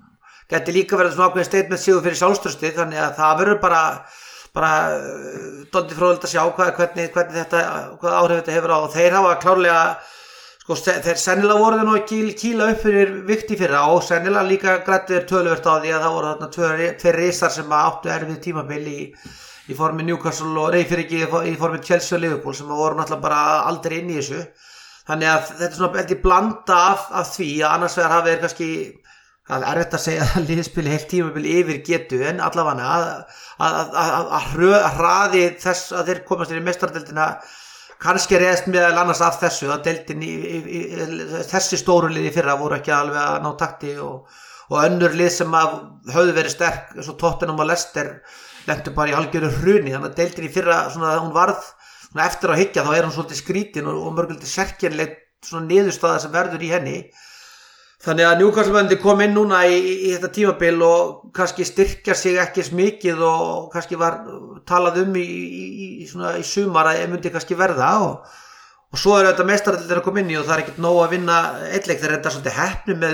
Speaker 3: gæti líka verið svona ákveðin statement sigur fyrir sjálfstraustið, þannig að það verður bara bara dálítið fróðlegt að sjá hvað, hvernig, hvernig þetta, hvað áhrif þetta hefur á, og þeir hafa klárlega, sko, þeir sennilega voru nú að kýla upp fyrir Vikti fyrra og sennilega líka grættir töluvert á því að það voru þarna tveir, tveir risar sem áttu erfið tímabil í, í formi Newcastle og nei fyrir ekki í formi Chelsea og Liverpool sem voru náttúrulega bara aldrei inn í þessu, þannig að þetta er svona eitthvað blanda af, af því að annars vegar hafi þeir kannski, það er erfitt að segja að liðspili heilt tímabili yfir getu en allavega að, að, að, að, að hraði þess að þeir komast inn í meistaradeildina kannski reyðst meðal annars af þessu að deildin í, í, í, þessi stóru liði fyrra voru ekki alveg að ná takti og, og önnur lið sem að höfðu verið sterk eins og Tottenham og Leicester lentu bara í algjöru hruni, þannig að deildin í fyrra svona, hún varð svona, eftir að hyggja þá er hún svolítið skrítin og, og mörgulegt sérkennilegt svona niðurstaða sem verður í henni. Þannig að Newcastle-mennir kom inn núna í, í, í þetta tímabil og kannski styrkja sig ekki smikið og kannski var talað um í, í, í, svona, í sumar að ég myndi kannski verða og, og svo er þetta meistaradeildin að koma inn í og það er ekkert nóg að vinna einn leik, þeir enda svolítið heppni með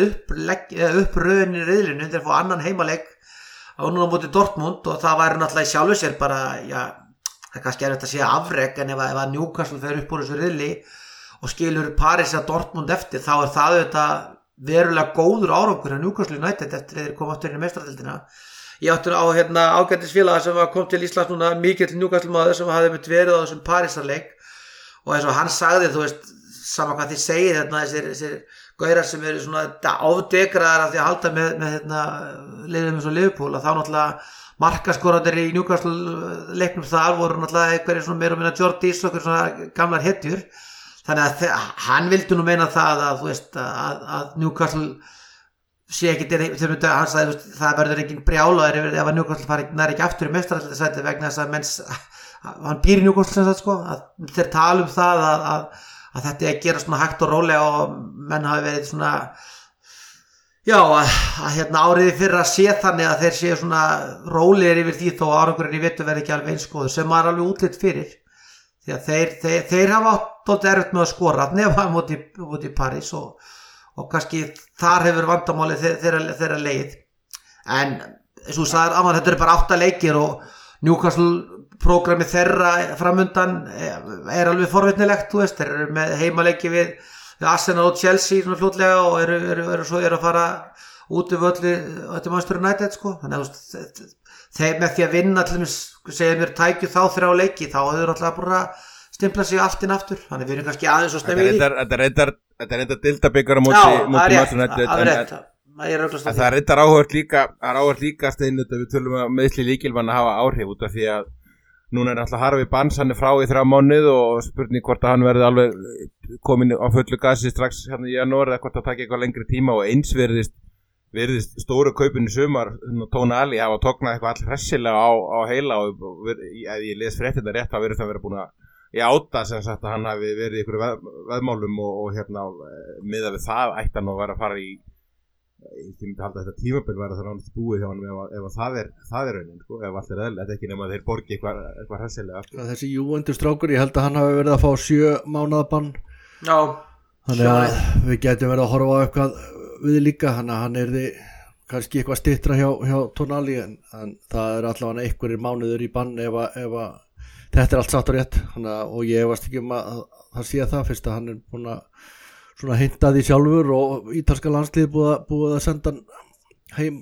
Speaker 3: uppröðin í riðlinu, þeir fá annan heimaleik á núna móti Dortmund og það væri náttúrulega í sjálfu sér bara, já, það er kannski erfitt að segja afrek en ef að, ef að Newcastle fer upp úr þessu riðli og skilur Paris að Dortmund eftir þá er það auðvitað verulega góður árangur að Newcastle United eftir þeir koma aftur inn í meistaradeildina. Ég átti á hérna ágætis félaga sem kom til Íslands núna mikill Newcastle maður sem hafði mitt verið á þessum Parísarleik og eins og hann sagði, þú veist, sama hvað þið segið hérna, þessir, þessir gaurar sem eru svona ádegraðar af því að halda með, með hérna, liðum eins og Liverpool að þá náttúrulega markaskoraðir í Newcastle leiknum þar voru náttúrulega einhverjir svona meira og minna Jordís og einhverjir svona gamlar hetjur. Þannig að þe- hann vildi nú meina það að, þú veist, að, að Newcastle sé ekki, þegar hann sagði, veist, það verður engin brjálaður ef að Newcastle fari nær ekki aftur í meistaradeildarsæti vegna þess að menns, hann býr í Newcastle sem sagt, sko, að þeir tala um það að, að, að þetta er að gera svona hægt og rólega og menn hafi verið svona, já, að, að hérna áriði fyrir að sé þannig að þeir séu svona rólegir yfir því þó að árangurinn í vetur verði ekki alveg einskoður sem maður alveg útlit fyrir. Því að þeir, þeir, þeir hafa átt erfitt með að skora nema móti, móti París og, og kannski þar hefur vandamálið þeirra, þeirra leið. En eins og sagðir áðan, þetta eru bara átta leikir og Newcastle prógramið þeirra framundan er alveg forvitnilegt, þú veist, þeir eru með heimaleiki við, við Arsenal og Chelsea svona fljótlega og eru, eru, eru svo eru að fara út í völlu til Manchester United, sko. Þannig að þeir með því að vinna til þess segja mér tækju þá þrjá leiki þá hefur alltaf bara stimpla sig allt inn aftur, þannig við erum kannski aðeins og snemmi í því.
Speaker 1: Þetta er reyndar þetta er reyndar dildabikar á móti Manchester United en það er reyndar áhört líka það er áhört líka steinu þetta við tölum að meðsli líkilmann að hafa áhrif út af því að núna er alltaf Harfi Barnes, hann er frá í þrjá mánuð og spurning hvort að hann verði alveg komin á fullu gasi strax hérna í janúar eða hvort það taki eitthvað lengri tíma og eins verðist virðist stóru kaupinu sumar Tóna Ali hafa tóknað eitthvað all hressilega á, á heila og, og ef ég les fréttina rétt þá verður það verið búin að játa sem sagt að hann hafi verið í ykkur veð, veðmálum og, og hérna miðað við það ætti hann að vera að fara í ég myndi halda þetta tímabil vera það nánast búið hjá hann ef, ef það er það er raunin sko, ef allt er eðlilegt ekki nema að þeir borgi eitthvað, eitthvað hressilega aftur.
Speaker 2: Þessi Juventus strákur, ég held að hann hafi verið að fá sjö mánaða bann.
Speaker 3: Já.
Speaker 2: Þannig að við getum verið að horfa á eitthvað við líka, hann að hann er því kannski eitthvað styttra hjá, hjá Tonali en, en það er allavega einhverjir mánuður í bann ef að, ef að þetta er allt satt og rétt að, og ég varst ekki um að það sé það fyrst að hann er búin að svona hinta því sjálfur og ítalska landslið búið að, búið að senda hann heim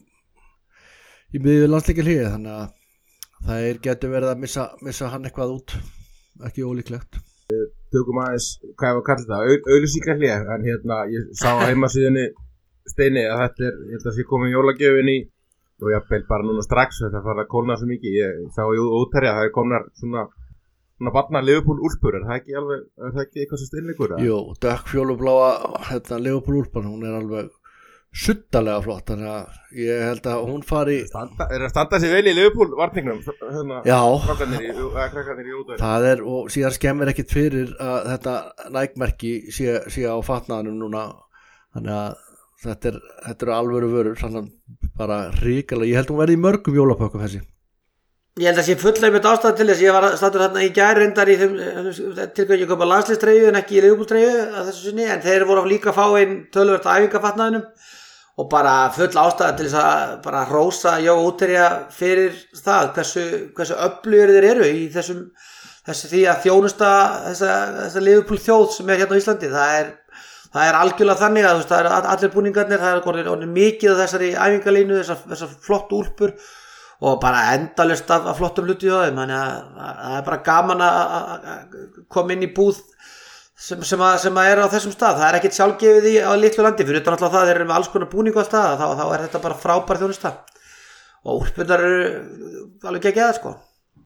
Speaker 2: í miðju landsleikjahlé þannig að það er getur verið að missa, missa hann eitthvað út ekki ólíklegt.
Speaker 1: Tökum aðeins, hvað ég var að kalla það, auglýsingahlé en hérna ég sá á heimasíðunni Steini að þetta er, ég held að sé komið jólagjöfin í og jafnvel bara núna strax þetta fara að kólna svo mikið, ég sá í útherja það er komnar svona svona barna Liverpool úlpur, er það ekki alveg er það ekki eitthvað sem steinleikur?
Speaker 2: Jú, dökk fjólubláa hérna Liverpool úlpan, hún er alveg suttalega flott, þannig að ég held að hún fari
Speaker 1: standa, er að standa sér vel í Liverpool varningnum hérna,
Speaker 2: já,
Speaker 1: krakkarnir í, krakkarnir í útherja
Speaker 2: það er, og síðan skemmir ekkit fyrir að þetta nægmerki sé, sé á fatnaðanum núna þannig að Þetta er, þetta er alvöru vörur, þannig bara ríkilega, ég held hún verði í mörgum jólapökkum þessi.
Speaker 3: Ég held að sé fulla með ástæða til þess, ég var stættur þarna í gær reyndar í þeim tilkvæmlega köpa landsliðstreyju en ekki í Liverpool-treyju að þessu sinni, en þeir voru líka að fá einn töluvert af æfingafatnaðinum og bara full ástæða til þess að bara hrósa Jó Úterja fyrir það hversu, hversu öflugir þeir eru í þessum, þessu því að þjónusta þessa, þessa Liverpool þjóð sem er hérna á Íslandi. Það er, það er algjörlega þannig að það er allir búningarnir, það er orðið mikið af þessari æfingalínu, þessar, þessar flott úlpur og bara endalaust af, af flottum hluti á þeim, þannig að það er bara gaman að koma inn í búð sem, sem, að, sem að er á þessum stað. Það er ekkert sjálfgefið í á litlu landi, fyrir utan alltaf það þeir eru með alls konar búningu á stað, þá, þá er þetta bara frábær þjónusta og úlpurnar eru alveg geggjaðar sko.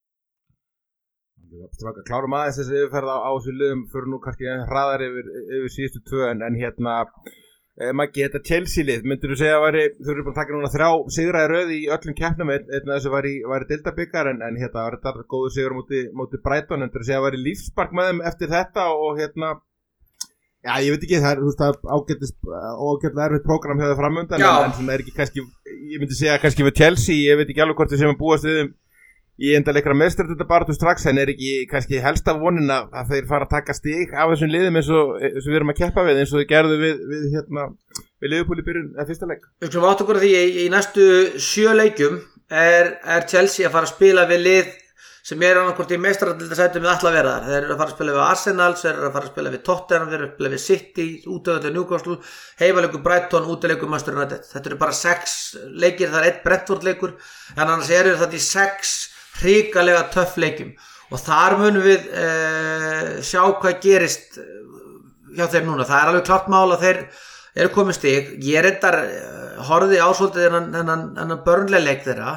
Speaker 1: Strákar, klárum aðeins þessi yfirferð á, á þessu liðum fyrir nú kannski hraðar yfir, yfir síðustu tvö en, en hérna Eh, Maggi, þetta Chelsea-lið, myndir þú segja að væri, þú eru bara að taka núna þrjá sigra í röð í öllum keppnum, einn af þessu væri, væri deildabikar en, en hérna var þetta góður sigur móti, móti Brighton, myndir þú segja að væri lífspark með þeim eftir þetta og hérna, já ég veit ekki, það er, þú veist, það ágættis, ágætlega erfitt prógram hjá það framöndan en, en svona er ekki kannski, ég myndi segja kannski við Chelsea, ég veit ekki alveg hvort við sem að búast við þeim í enda leikra meðstrætt þetta bara strax en er ekki kannski helsta vonin að, að þeir fara að taka stig af þessum liðum eins og, eins og við erum að keppa við eins og þau gerðu við, við, hérna, við Liverpool í byrjun eða fyrsta leik.
Speaker 3: Við skulum átta okkur á því í, í næstu sjö leikjum er, er Chelsea að fara að spila við lið sem er annarkvort í meistaradeildarsætum við alla vera þar. Þeir eru að fara að spila við Arsenal, þeir eru að fara að spila við Tottenham, þeir eru að spila við City, útöðandi Newcastle, heimaleikur Brighton, útileikur Manchester United. Þetta eru bara sex leikir, það er einn Brentford leikur en annars eru þetta í sex hrikalega töff leikjum og þar munum við uh, sjá hvað gerist hjá þeir núna. Það er alveg klart mál að þeir eru komið stig. Ég reyndar uh, horfði ásvöldið en að Burnley leik þeirra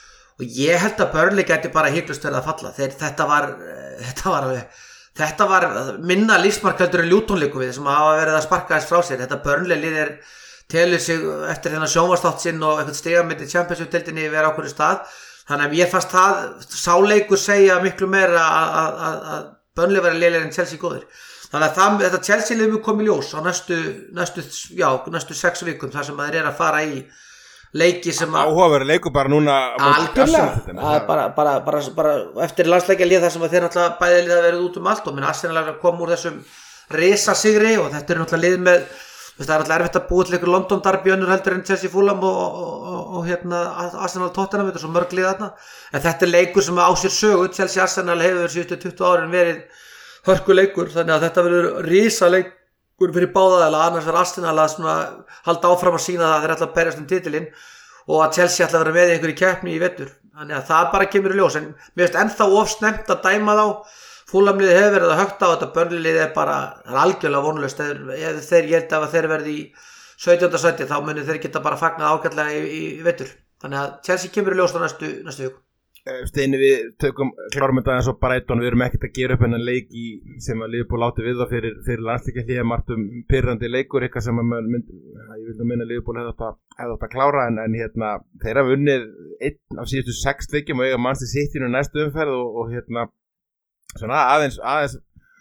Speaker 3: og ég held að Burnley gæti bara hygglust verið að falla. Þeir, þetta var uh, þetta var alveg þetta var minna lífsmarkaldur en Luton leikum við sem hafa verið að sparka þess frá sér. Þetta Burnley lið er telur sig eftir þennan sjónvarstátt sinn og eitthvað stigamyndi Championship-deildinni vera á hverju stað. Þannig að ég fannst það sáleikur segja miklu meira að Burnley væri lélegri en Chelsea góðir. Þannig að það, þetta Chelsea lið mun komið ljós á næstu, næstu, já, næstu sex vikum þar sem þeir eru að fara í leiki sem að
Speaker 1: áhugaverður leikur bara núna
Speaker 3: algjörlega, bara, bara, bara, bara eftir landsleikja lið þar sem þeir náttúrulega bæði lið að verið út um allt og minn Arsenal er að koma úr þessum risasigri og þetta er náttúrulega lið með það er alltaf erfitt að búið til einhver London derby önnur heldur en Chelsea Fulham og, og, og, og hérna Arsenal Tottenham, þetta er svo mörg lið þarna en þetta er leikur sem á sér sögu. Chelsea Arsenal hefur síðustu tuttugu árin verið hörkuleikur þannig að þetta verður risa leikur fyrir báðaðila annars verður Arsenal að svona halda áfram að sína það að þeir ætla að berjast um titilinn og að Chelsea ætla að vera með í einhverju keppni í vetur þannig að það bara kemur í ljós en mér finnst ennþá of snemmt að dæma þá. Fúlamliðið hefur verið að högta á þetta Burnley er bara er algjörlega vonlaust þeir, þeir ég held að þeir verði í sautjánda sæti þá munir þeir geta bara fagnað ágætlega í, í, í vetur þannig að Chelsea kemur í ljós á næstu, næstu viku.
Speaker 1: Steini við tökum klárum þetta eins og Brighton við erum ekkert að gera upp hennan leik í, sem að Liverpool láti við það fyrir, fyrir landsleikja hlýja margtum pirrandi leikur eitthvað sem að mynd, ég vil nú minna Liverpool hefði átt að klára en, en hérna þeir hafa unnið einn af síðustu sex leikjum og eiga Manchester City í næstu umferð og, og hérna svona aðeins, aðeins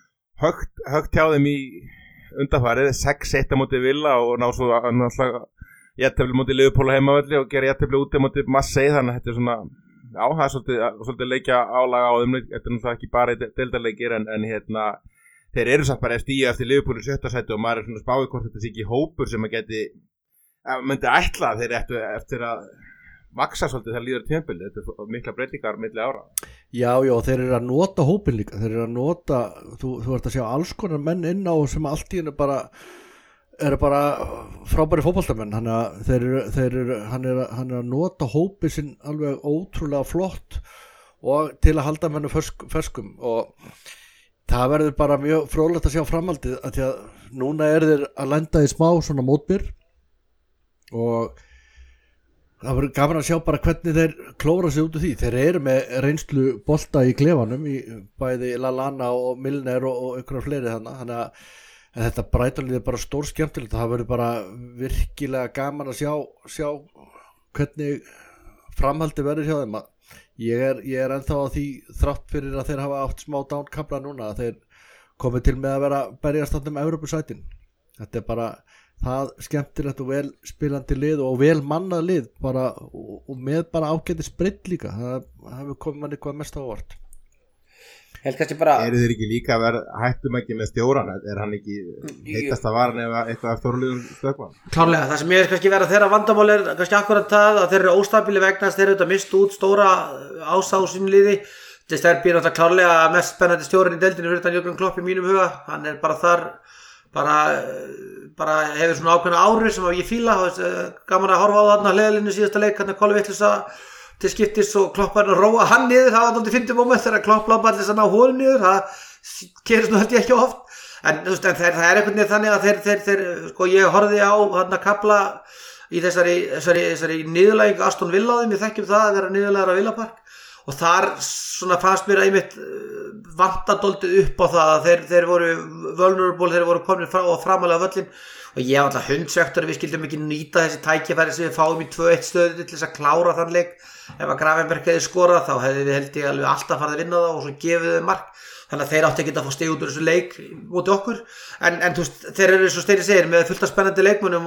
Speaker 1: högt, högt hjá þeim í undanfarið sex eitt á móti Villa og ná svo náttúrulega jættefli móti Liverpool heimavelli og gera jættefli úti móti Marseille þannig að þetta er svona já, það er svolítið, svolítið leikja álaga á þeim þetta er náttúrulega ekki bara deildarleikir en, en hérna þeir eru samt bara eftir stíu eftir Liverpool í sjötta sæti og maður er svona spáði hvort þetta sé ekki hópur sem að geti að myndi ætla þeir eftir, eftir að vaksa svolítið þegar líður tímabil þetta er mikla breytingar milli ára.
Speaker 2: Já, já, þeir eru að nota hópin líka þeir eru að nota, þú, þú ert að sjá alls konar menn inn á sem allt í hennu bara eru bara frábæri fótboltamenn hann er, þeir eru, þeir eru, hann er, hann er að nota hópin sinn alveg ótrúlega flott og til að halda mennu fersk, ferskum og það verður bara mjög fróðlegt að sjá framhaldið að því að núna er þeir að lenda í smá svona mótbyr og það verður gaman að sjá bara hvernig þeir klóra sig út úr því. Þeir eru með reynslu bolta í klefanum í bæði Lallana og Milner og, og einhverjar fleiri þannig. Þannig að þetta Brighton-lið er bara stór skemmtilegt. Það verður bara virkilega gaman að sjá, sjá hvernig framhaldi verður hjá þeim. Ég er, ég er ennþá á því þrátt fyrir að þeir hafa átt smá downkapla núna að þeir komið til með að vera berjast um Evrópusætin. Þetta er bara það skemmtilegt og vel spilandi lið og vel mannað lið bara, og, og með bara ágætis breytt líka, það hefur komið manni hvað mest á óvart.
Speaker 3: Held kannski bara
Speaker 1: eru þeir ekki líka að vera hættum ekki með stjóran, er hann ekki heitast að varan eða eitthvað af stórliðum stökkvann?
Speaker 3: Klárlega, það sem ég er kannski vera þeirra vandamál er kannski akkurat það að þeir eru óstabíli vegna þeir eru þetta mist út stóra ása á sínu liði. Þess að býr náttúrulega klárlega mest spennandi stjórin í deildinni fyrir utan Jörgen Klopp í mínum huga, hann er bara þar bara, bara hefur svona ákveðna ári sem ég fíla, gaman að horfa á þarna hliðalínu síðasta leik, hann er kolvittlisa til skiptis og Klopp var að róa hann niður, það var náttúrulega fyndið moment þegar Klopp lápa allir þess að ná hólum niður, það gerist nú held ég ekki oft, en, veist, en það, það er einhvern veginn þannig að þeir, þeir, þeir sko ég horfði á hann að kapla í þessari, þessari, þessari niðurlægingu Aston Villa á þeim, við þekkjum það að vera niðurlægur á Villa Park og þar svona fannst mér einmitt vantadóldið upp á það að þeir, þeir voru vulnerable, þeir voru komin frá og framalega völlin og ég var alltaf hundsvektur að við skildum ekki nýta þessi tækifæri sem við fáum í tvö eitt stöðu til þess að klára þann leik. Ef að Gravenberg hefði skorað þá hefði við held ég alveg alltaf farið að vinna það og svo gefið þau mark, þannig að þeir átti ekki að fá stig út úr þessu leik móti okkur en, en þú veist, þeir eru svo Steini segir með fullt af spennandi leikmunum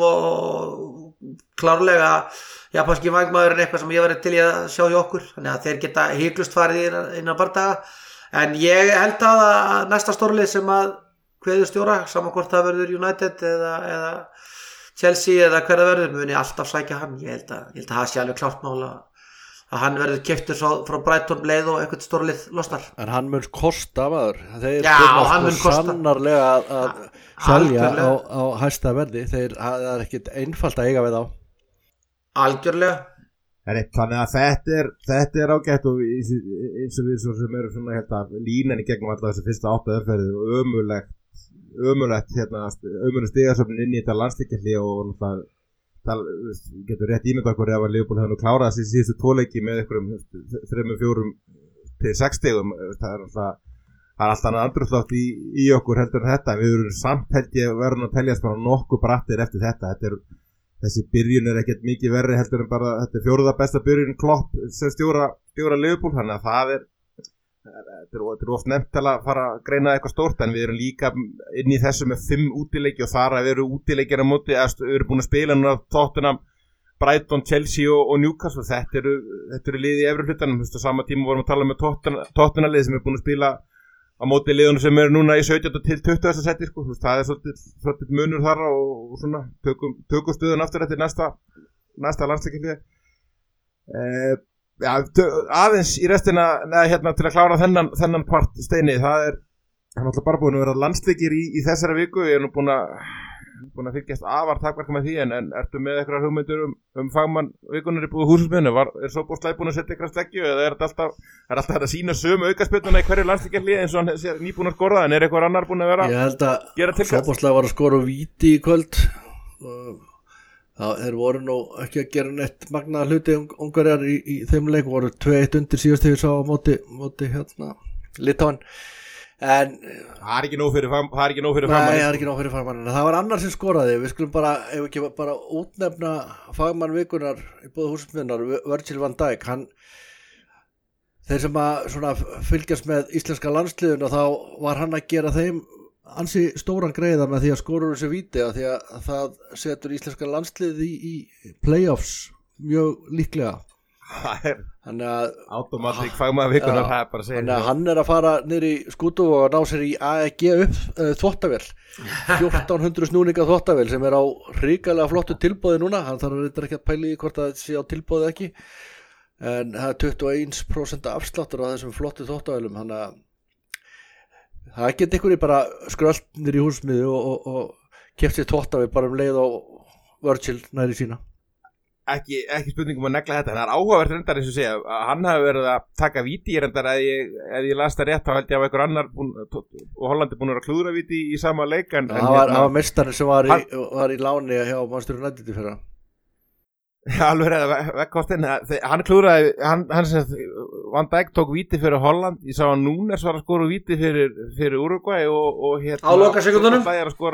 Speaker 3: og klárlega japanski vængmaður er eitthvað sem ég verið til í að sjá hjá okkur, þannig að þeir geta hygglust farið inn á bardaga en ég held að næsta stórlið sem að kveður stjóra, saman hvort það verður United eða, eða Chelsea eða hver það verður, muni alltaf sækja hann, ég held að, ég held að það sé alveg klárt mála að hann verður keyptur frá, frá Brighton leið og eitthvað stórlið losnar.
Speaker 2: En hann mun kosta maður, þeir
Speaker 3: Já, hann mun
Speaker 2: sko
Speaker 3: kosta.
Speaker 2: Sannarlega að, að selja á, á hæsta verði, þeir, það er ekkit einfalt að eiga við á.
Speaker 3: Algjörlega.
Speaker 1: Þannig að þetta er, þetta er ágætt og eins og við svo sem eru svona hérna línan í gegnum alltaf þessi fyrsta átta umferðir og ömurlegt, ömurlegt hérna, ömurlegt stigasöfnin inn í þetta landsleikjalli og það það getur rétt ímynd okkur ef að Liverpool hefur nú klárað þessi síðustu tvoleiki með einhverjum þremur, fjórum til sex stigum, það er alltaf það er alltaf annað andrúmsloft í, í okkur heldur en þetta, við erum samt held ég verðum að teljast bara nokkuð brattir eftir þetta, þetta er, þessi byrjun er ekkert mikið verri heldur en bara, þetta er fjóruða besta byrjun Klopp sem stjóra, stjóra Liverpool, þannig að það er þetta er, er oft nefnt til að fara að greina eitthvað stórt en við erum líka inn í þessu með fimm útileiki og þar að við erum útileikir á móti, við erum búin að spila núna Tottenham, Brighton, Chelsea og, og Newcastle, þetta eru, þetta eru liði í efri hlutanum, þú veist á sama tíma vorum að tala með Tottenham, Tottenham lið sem er búin að spila á móti liðunum sem eru núna í sautjánda til tuttugasta seti sko, þú veist, það er svolítið, svolítið munur þar og, og svona, tökum, tökum stöðun aftur eftir næsta, næsta landsleikjalið eh, Já, aðeins í restina neða, hérna, til að klára þennan, þennan part Steini, það er hann alltaf bara búin að vera landsleikir í, í þessari viku ég er nú búin að, búin að fylgjast afar takmarka með því en, en ertu með eitthvað hugmyndur um, um fagmann vikunar í búið húsumsmiðinu er Sóbóslæði búin að setja eitthvað sleggju eða er þetta alltaf, er alltaf þetta að sína sömu aukaspyrnuna í hverju landsleikarliði eins og hann sé nýbúin að skora en er eitthvað annar búin að vera
Speaker 2: ég held
Speaker 1: að
Speaker 2: Sóbóslæði var að skora víti í kvöld og það þeir voru nú ekki að gera neitt magnaða hluti ungarjar í, í þeim leik voru tvö eitt undir síðast þegar sá á móti, móti hérna Litáin en
Speaker 1: það er ekki nóg fyrir fagmann það er ekki nóg fyrir
Speaker 2: nei,
Speaker 1: fagmann
Speaker 2: það er ekki nóg fyrir fagmann það var annar sem skoraði við skulum bara ef ekki bara útnefna fagmann vikunar í búið húsumsmiðunar Virgil van Dijk hann þeir sem að svona fylgjast með íslenska landsliðun og þá var hann að gera þeim ansi stóran greiða með því að skora úr þessu víti að því að það setur íslenska landslið í, í playoffs mjög líklega
Speaker 1: það er
Speaker 2: þannig að
Speaker 1: automatík fagmaður vikunar það er bara að segja
Speaker 2: þannig að hann er að fara niður í skútu og ná sér í A E G upp uh, þvottavél fjórtán hundruð snúninga þvottavél sem er á hrikalega flottu tilboði núna hann þarf að reynda ekki að pæla í hvort það sé á tilboði ekki en það er tuttugu og eitt prósent afsláttur á þessum flottu þvottavélum þannig að það geti ykkur í bara skröldnir í húsmiðu og, og, og keft sér þvottavél bara um leið og Virgil næri sína
Speaker 1: Ekki, ekki spurningum að negla þetta en það er áhugavert reyndar eins og segja að hann hafi verið að taka víti í reyndar ef ég, ef ég las það rétt þá held ég að einhver annar búin, og Hollandi búin að klúðra víti í, í sama leik en,
Speaker 2: það
Speaker 1: en,
Speaker 2: var,
Speaker 1: hérna,
Speaker 2: var mestarinn sem var í,
Speaker 1: hann,
Speaker 2: var í láni hjá Manchester United í fyrra
Speaker 1: Já, alveg reyða vekkostinn hann klúðraði, hann, hann sem Van Dijk tók víti fyrir Holland ég sá að Núnes var að skora víti fyrir, fyrir Uruguay og, og hérna
Speaker 3: á loka sekundunum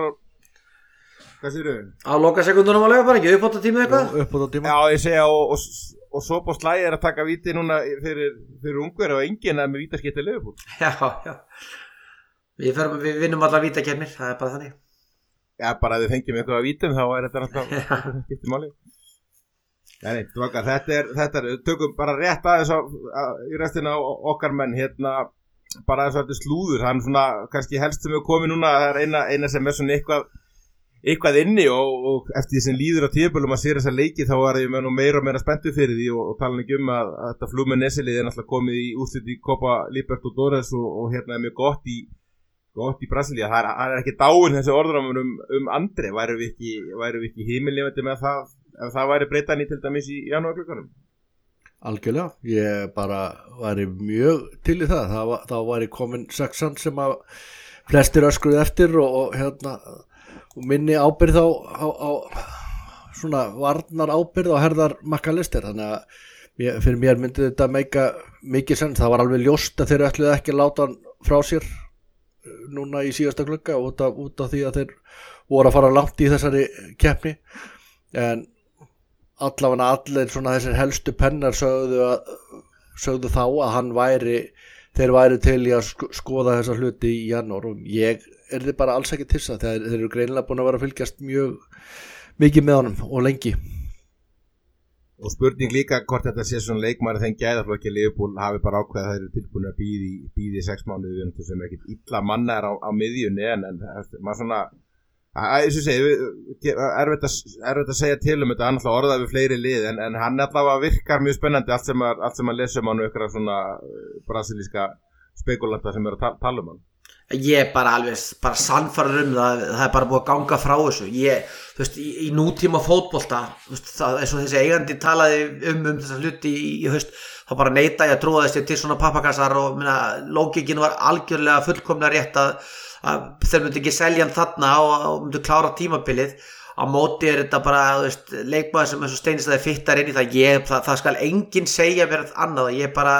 Speaker 1: Hvað séru?
Speaker 3: Á loka sekundunum að lega bara ekki uppbóta tíma eitthvað?
Speaker 2: Uppbóta tíma.
Speaker 1: Já, ég segja og, og, og Sóbóslæði er að taka víti núna fyrir, fyrir Ungverja og enginn að með vítaskipti Liverpool.
Speaker 3: Já, já. Við, fer, við vinnum allar vítakernir, það er bara þannig.
Speaker 1: ja, bara að þið fengjum eitthvað að vítum þá er þetta alltaf skiptir máli. Nei, nei, drókar, þetta er, þetta er, tökum bara rétt aðeins á, að, í restina á okkar menn, hérna, bara þess að þetta slúður, hann svona, kannski helst sem við komum núna, það er eina, eina sem er svona eitthvað, eitthvað inni og, og eftir því sem líður á tíðbölum að sér þessa leiki þá var ég með nú meira og meira spenntur fyrir því og, og tala ekki um að, að þetta Fluminense-lið er náttúrulega komið í úrslit í Copa Libertadores og, og hérna er mjög gott í, gott í Brasilía. Það er, það er ekki dáin þessi orðramur um, um Andri, væru við ekki, væru við ekki himilífandi með það, ef það væri breytan í til dæmis í janúarglugganum?
Speaker 2: Algjörlega, ég bara væri mjög til í það, það var, þá væri komin sexan sem að flestir öskruði eftir og, og hérna og minni ábyrgð á, á, á svona varnar ábyrgð á herðar McAllister, þannig að ég, fyrir mér myndi þetta meika mikið sens, það var alveg ljóst að þeir ætluðu ekki að láta hann frá sér núna í síðasta glugga út af, út af því að þeir voru að fara langt í þessari keppni, en allavega allir svona þessir helstu pennar sögðu, að, sögðu þá að hann væri, þeir væri til í að skoða þessa hluti í janúar og ég er þið bara alls ekki tissa þegar þeir eru greinilega búin að vera að fylgjast mjög mikið með honum og lengi.
Speaker 1: Og spurning líka hvort þetta sé svona leikmaður þeim gæðaflokki Liverpool hafi bara ákveðið að þeir eru tilbúin að býði býði sex mánuði við sem ekkert illa manna er á, á miðjunni en, en maður svona að ég segi erfitt að, erfitt að segja til um þetta, hann alltaf orðað við fleiri lið en, en hann allavega virkar mjög spennandi allt sem að, allt sem að lesa um hann og ykkur svona brasilíska spekulanta sem eru að tala, tala um hann.
Speaker 3: Ég er bara alveg bara sannfærður um það, það er bara búið að ganga frá þessu. Ég, þú veist, í, í nútíma fótbolta, þú veist, það er svo þessi eigandi talaði um um þessa hluti í, í haust, þá bara neita ég að trúa þessi til svona pappakassar og minna, lógikinn var algjörlega fullkomlega rétt að, að þeir myndi ekki selja hann þarna og, og myndi klára tímabilið. Á móti er þetta bara, þú veist, leikmaður sem er svo steinistæði fittar inn í það, ég, það, það skal enginn segja mér annað, ég bara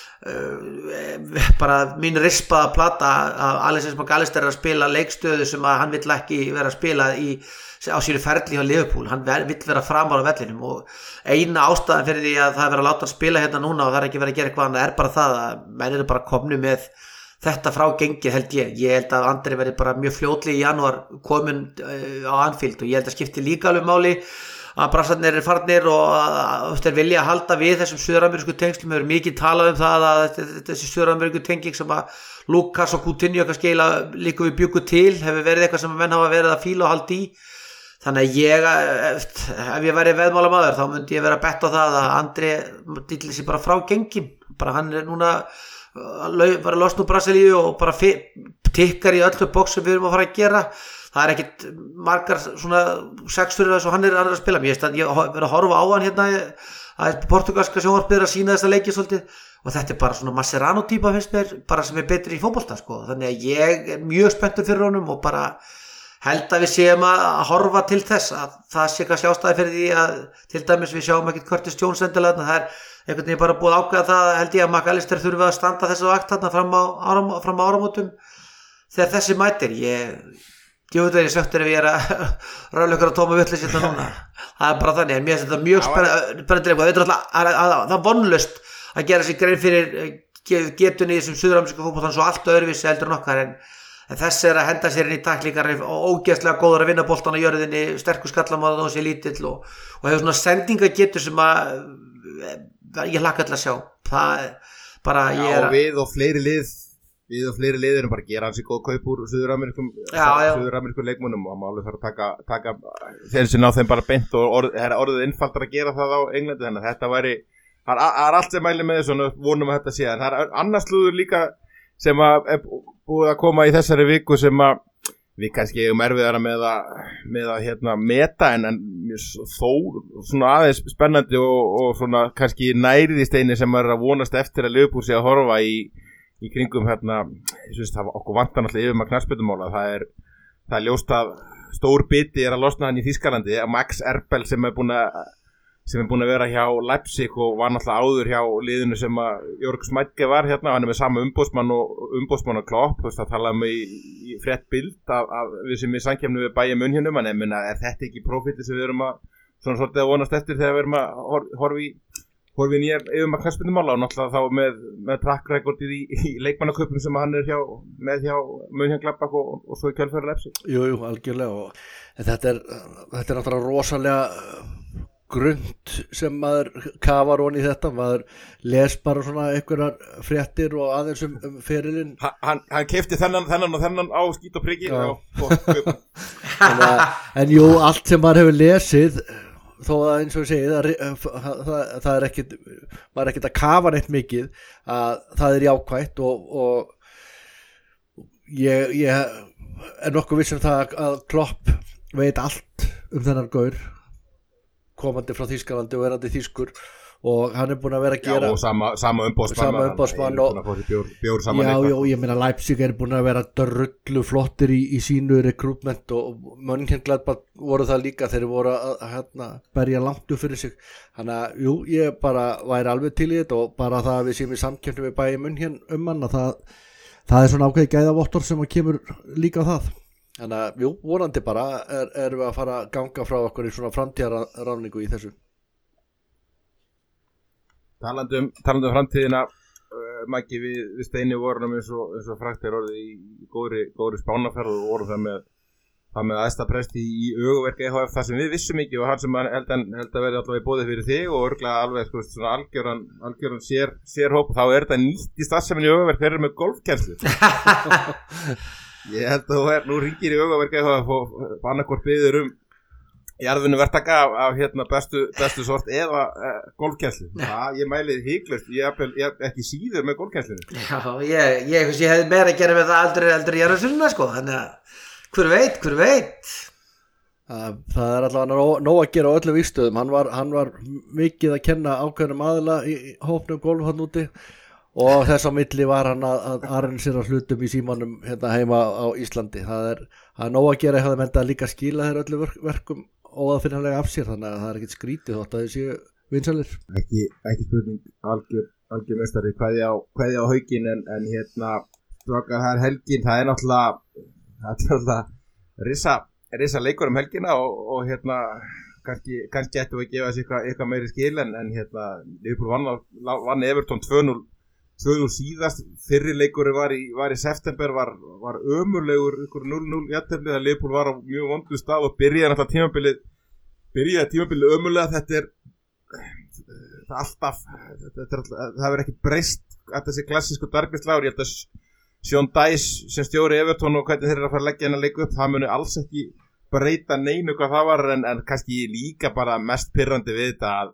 Speaker 3: Uh, bara mín rispaða plata að Alexis McAllister er að spila leikstöðu sem að hann vill ekki vera að spila í, á sínu ferli hjá Liverpool, hann ver, vill vera framar á vellinum og eina ástæðan fyrir því að það er verið að láta hann spila hérna núna og það er ekki verið að gera eitthvað annað er bara það að menn eru bara komnu með þetta frá gengið held ég, ég held að Andri verið bara mjög fljótlega í janúar komin uh, á Anfield og ég held að skipti líka alveg máli að brasarnir er farnir og þeir vilja að halda við þessum suður-amerísku tengslum, við erum mikið talað um það að þessi suður-amerísku tenging sem að Lucas og Coutinho kannski líka við bjuggu til hefur verið eitthvað sem menn hafa verið að fíla og halda í, þannig að ég ef ég væri veðmálamaður þá myndi ég vera að betta á það að Andri dilli sig bara frá gengin, bara hann er núna bara losn úr Brasilíu og bara tikkar í öllu box sem við erum að fara að gera. Það er ekkit margar svona sex fyrir þess og hann er annar að spila. Ég er að horfa á hann hérna að portugalska sjónvarpið að sína þessa leiki svolítið og þetta er bara svona Mascherano típa finnst mér, bara sem er betri í fótbolta sko. Þannig að ég er mjög spenntur fyrir honum og bara held að við séum að horfa til þess að það sé kannski ástæði fyrir því að til dæmis við sjáum ekkit Curtis Jones endilega, það er einhvern veginn bara búið að ákveða það held ég að McAllister þurfi að standa þessu vakt þarna fram á, áram, fram á áramótum þegar þessi mætir. Ég Ég veit að ég er söktur ef ég er að ráðlega ykkur að tóma vitleys hérna núna. Það er bara þannig, en mér finnst þetta mjög spennandi leik og þetta er alltaf það vonlaust að gera sig grein fyrir getunni í þessum suður-amerísku fótbolta svo allt öðruvísi heldur en okkar en, en þess er að henda sér inn í tæklingar og ógeðslega góður að vinna boltan á jörðinni, sterkur skallamáð og sér lítill og, og hefur svona sendingagetur sem að ég hlakka til að sjá. Það bara ég er
Speaker 1: að... Já, við og fleiri lið við og fleiri liðir bara gera hansi góð kaup úr suður-amerískum leikmönnum og maður alveg þarf að taka, taka þeir sem ná þeim bara beint og orð, er orðið innfaldar að gera það á Englandi þannig að þetta væri, það er allt sem mæli með þessu og vonum að þetta sé en það er annars slúður líka sem að er búið að koma í þessari viku sem að við kannski eigum erfiðara með að, með að hérna, meta en, en þó svona aðeins spennandi og, og svona kannski nærið í steini sem er að vonast eftir að Liverpool sé að horfa í í kringum hérna, ég syns það okkur vantar náttúrulega yfir maður knattspyrnumála, það er það er ljóst að stór biti er að losna hann í Þýskalandi, að Max Erbel sem er búin að sem er búin að vera hjá Leipzig og var náttúrulega áður hjá liðinu sem að Jörg Smætke var hérna, hann er með sama umbóðsmann og umbóðsmann og Klopp, þú veist að tala um í, í frétt bild af, af við sem við samkemni við Bayern München en er þetta ekki profiti sem við erum að svona svolítið að vonast eftir þegar við erum að hor, horfa í fór við nýjar yfirmann knattspyrnumála og náttúrulega þá með, með track recordið í, í leikmannaköpum sem hann er hjá, með hjá Mönchengladbach og, og svo í kjölfæri Leipzig.
Speaker 2: Jú, jú, algjörlega og þetta er, þetta er náttúrulega rosalega grund sem maður kafar onni í þetta, maður les bara svona einhverjar fréttir og aðeins um, um ferilinn.
Speaker 1: Ha, hann, hann keypti þennan, þennan og þennan á skít og priki og, og,
Speaker 2: en, en jú, allt sem maður hefur lesið þó að eins og ég segi það, það, það, það er ekkit maður er ekkit að kafa neitt mikið að það er jákvætt og, og ég, ég er nokkuð viss um það að Klopp veit allt um þennan gaur komandi frá Þýskalandi og verandi þýskur og hann er búin að vera að gera
Speaker 1: já, og sama, sama umbóðsmann
Speaker 2: sama umbóðsmann og
Speaker 1: bjór, bjór já,
Speaker 2: já, ég meina Leipzig er búin að vera drullu flottir í, í sínu rekrútment og Mönchengladbach voru það líka þeir voru að, að hérna, berja langt upp fyrir sig þannig að, jú, ég bara væri alveg til í þetta og bara það að við séum í samkeppni við Bayern München um hann að það, það er svona ákveði gæðavottor sem að kemur líka á það þannig að, jú, vonandi bara er, erum við að fara að ganga frá okkur í svona framtíðarráningu í þessu.
Speaker 1: Talandi um, talandi um framtíðina, uh, Maggi, við, við Steini vorum eins og, eins og frakt er orðið í góðri, góðri spánaferð og vorum það með, það með aðsta presti í Öguverk E H F, það sem við vissum ekki og hann sem held, held að verði allavega í boði fyrir þig og örglega alveg sko, svona algjöran, algjöran sér, sérhóp, þá er þetta nýtt í starfseminni í Öguverk, þeir eru með golfkennslu. Ég held að þú er, nú ringir í Öguverk E H F og annarkvort biður um jarðvinnu verktaka af, af hérna bestu, bestu sort eða uh, golfkennslu. Það, ég mælið híklust, ég er ekki síður með golfkennslunni.
Speaker 3: Já, ég, ég, ég hefði meira að gera með það aldrei, aldrei jarðvinna, sko, þannig að hver veit, hver veit.
Speaker 2: Það, það er allavega nóg, nóg að gera á öllum vígstöðum, hann var, hann var mikið að kenna ákveðnum aðila í, í hópnum golf hann úti og þess á milli var hann að, að arrangera hlutum í símanum hérna heima á Íslandi. Það er, það er nóg að gera, ég hafði mentað líka skila þeir öllu verk, verkum óaðfinnanlega af sér, þannig að það er ekkert skrítið þótt að þið séu vinsalir.
Speaker 1: Ekki, ekki spurning, algjör, algjör mestari, hvaði á, hvaði á Haugin en, en hérna, strákar, það er helgin, það er náttúrulega, það er náttúrulega risa, risa leikur um helgina og, og hérna, kannski, kannski ættum við að gefa þessi eitthvað, eitthvað meiri skil en, en hérna, Liverpool vann, vann Everton tvö núll tvö núll síðast, fyrri leikurinn var í, var í september, var, var ömurlegur ykkur núll núll jafntefli, það Liverpool var á mjög vondu stað og byrjaði náttúrulega tímabilið byrjaði tímabilið ömurlega, þetta er það er alltaf þetta er alltaf, það hefur ekkert breyst að þessi klassísku darbislagur, ég held að Sean Dyche sem stjóri Everton og hvernig þeir eru að fara að leggja hennar leiku upp, það muni alls ekki breyta neinu hvað það var en, en kannski líka bara mest pirrandi við þetta að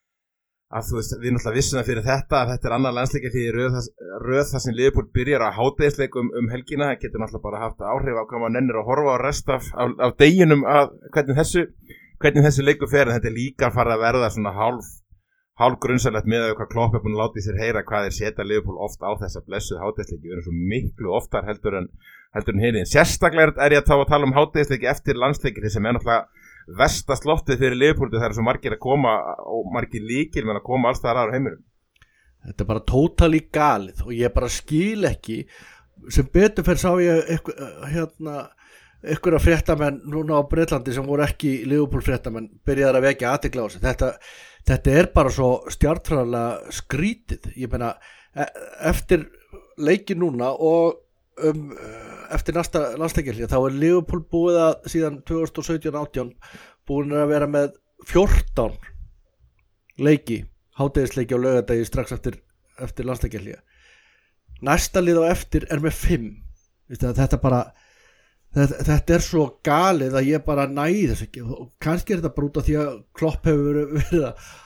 Speaker 1: að þú veist, við náttúrulega vissum það fyrir þetta að þetta er annar landsleikja því röð, röð það sem Liverpool byrjar að hádegisleik um, um helgina, það getur náttúrulega bara haft áhrif á hvað maður nennir að horfa á rest af, af, af deginum að hvernig þessu hvernig þessu leiku fer, en þetta er líka farið að verða svona hálf, hálf grunnsalegt með hvað Klopp er búin að láta í sér heyra hvað þeir setja Liverpool oft á þessa blessuð hádegisleiki, við erum svo miklu oftar heldur en heldur en hinir, sérstaklega er ég að, að tala um hádegisleiki eftir landsleiki sem er náttúrulega vestast loftið fyrir Liverpool, það er svo margir að koma og margir líkir menn að koma alls þar aðra heiminum.
Speaker 2: Þetta er bara totally galið og ég bara skil ekki sem betur fyrir sá ég eitthvað, hérna, einhverja fréttamenn núna á Breitlandi sem voru ekki Liverpool fréttamenn byrjaði að vekja athygli á sig. Þetta, þetta er bara svo stjarnfræðilega skrítið. Ég meina eftir leiki núna og um eftir næsta landsleikjaldi þá er Liverpool búið að síðan tvö þúsund og sautján átján búin að vera með fjórtán leiki, hádegisleiki á laugardegi strax eftir, eftir landsleikjaldi. Næsta lið á eftir er með fimm. Þetta bara þetta, þetta er svo galið að ég bara næði þess ekki og kannski er þetta bara út af því að Klopp hefur verið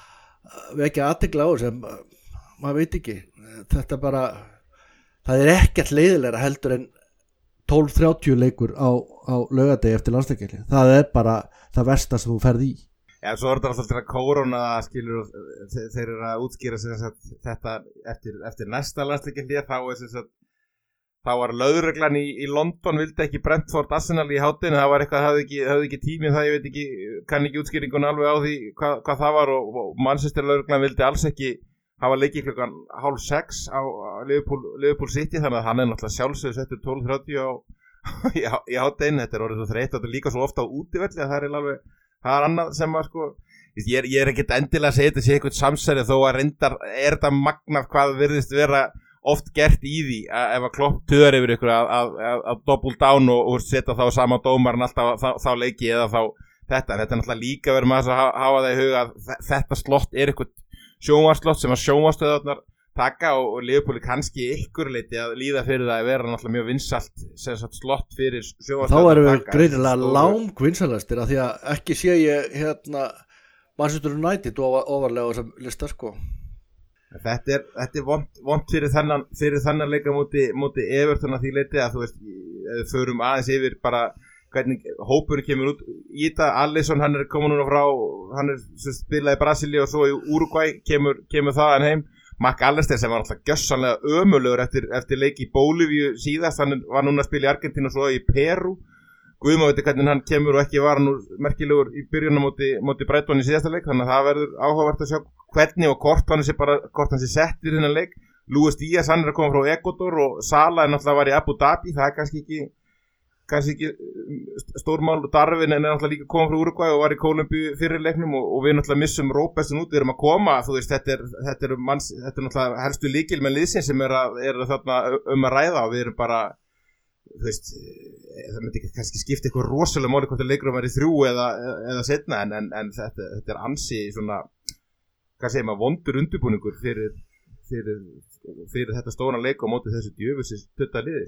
Speaker 2: að vekja athygli á sem maður veit ekki. Þetta bara það er ekkert leiðilegra heldur en tólf þrjátíu leikur á, á laugardegi eftir landsleikjaldi. Það er bara það versta sem þú ferð í.
Speaker 1: Já, svo er þetta alltaf til að kórona skilur, þeir, þeir eru að útskýra sem sagt, þetta eftir, eftir næsta landsleikjaldi þá er sem sagt þá var lögreglan í, í London vildi ekki Brentford Arsenal í hátinu, það var eitthvað, hafði ekki, hafði ekki tími það, ég veit ekki, kann ekki útskýringun alveg á því hvað, hvað það var og, og Manchester lögreglan vildi alls ekki hafa leikið klukkan hálf sex á Liverpool, Liverpool City, þannig að hann er náttúrulega sjálfsögðu settur tólf þrjátíu á í, í hátteginu, þetta er orðið svo þreytt og þetta er líka svo ofta á útivelli að það er alveg, það er annað sem að sko, ég er, ég er ekkert endilega að segja þetta sé eitthvað samsæri þó að reyndar er þetta magnað hvað virðist vera oft gert í því að ef að Klopp tuðar yfir ykkur að, að, að, að double down og, og setja þá sama dómarinn alltaf þá, þá leiki eða þá þetta, þetta er náttúrulega líka verið maður að hafa, hafa það í huga að þetta slott er eitthvað sjónvarslott sem að sjónvarstöðarnar taka og, og Liverpool kannski ykkur leiti að líða fyrir það að vera náttúrulega mjög vinsalt sem sagt slott fyrir sjónvarstöðarnar.
Speaker 2: Þá erum við greinilega lang vinsalastir af því að ekki sé ég hérna Manchester United ofarlega á þessum lista sko.
Speaker 1: Þetta er, þetta er vont, vont fyrir þennan, fyrir þennan leika móti, móti Everton að því leiti að þú veist, ef við förum aðeins yfir bara hvernig hópurinn kemur út í þetta, Alisson hann er komin núna frá, hann er spilað í Brasilíu og svo í Uruguay kemur, kemur þaðan heim, McAllister sem var alltaf gjössanlega ömurlegur eftir, eftir leiki í Bólivíu síðast, hann var núna að spila í Argentínu og svo í Peru, Guðma veitir hvernig hann kemur og ekki var hann merkilegur í byrjunum móti, móti Brighton í síðasta leik, þannig að það verður áhugavert að sjá hvernig og hvort hann sé bara hvort hann sé settir þennan leik. Luis Díaz hann er að koma frá Ecuador og Salah er náttúrulega var í Abu Dhabi, það er kannski ekki kannski ekki stórmál. Darwin er náttúrulega líka komið frá Uruguay og var í Kólumbíu fyrir leiknum og, og við náttúrulega missum Róbertson út, við erum að koma, þú veist þetta er þetta er manns, þetta er náttúrulega helstu lykilmenn liðsins sem er að er þarna um að ræða og við erum bara þú veist, það myndi ekki kannski skipta eitthvað rosalega máli hvort að leikurum væri þrjú eða, eða setna en, en, en þetta, þetta er ansi svona, hvað segir maður, vondur undirbúningur fyrir, fyrir, fyrir þetta stóran leik á móti þessu djöfusins tutta liði.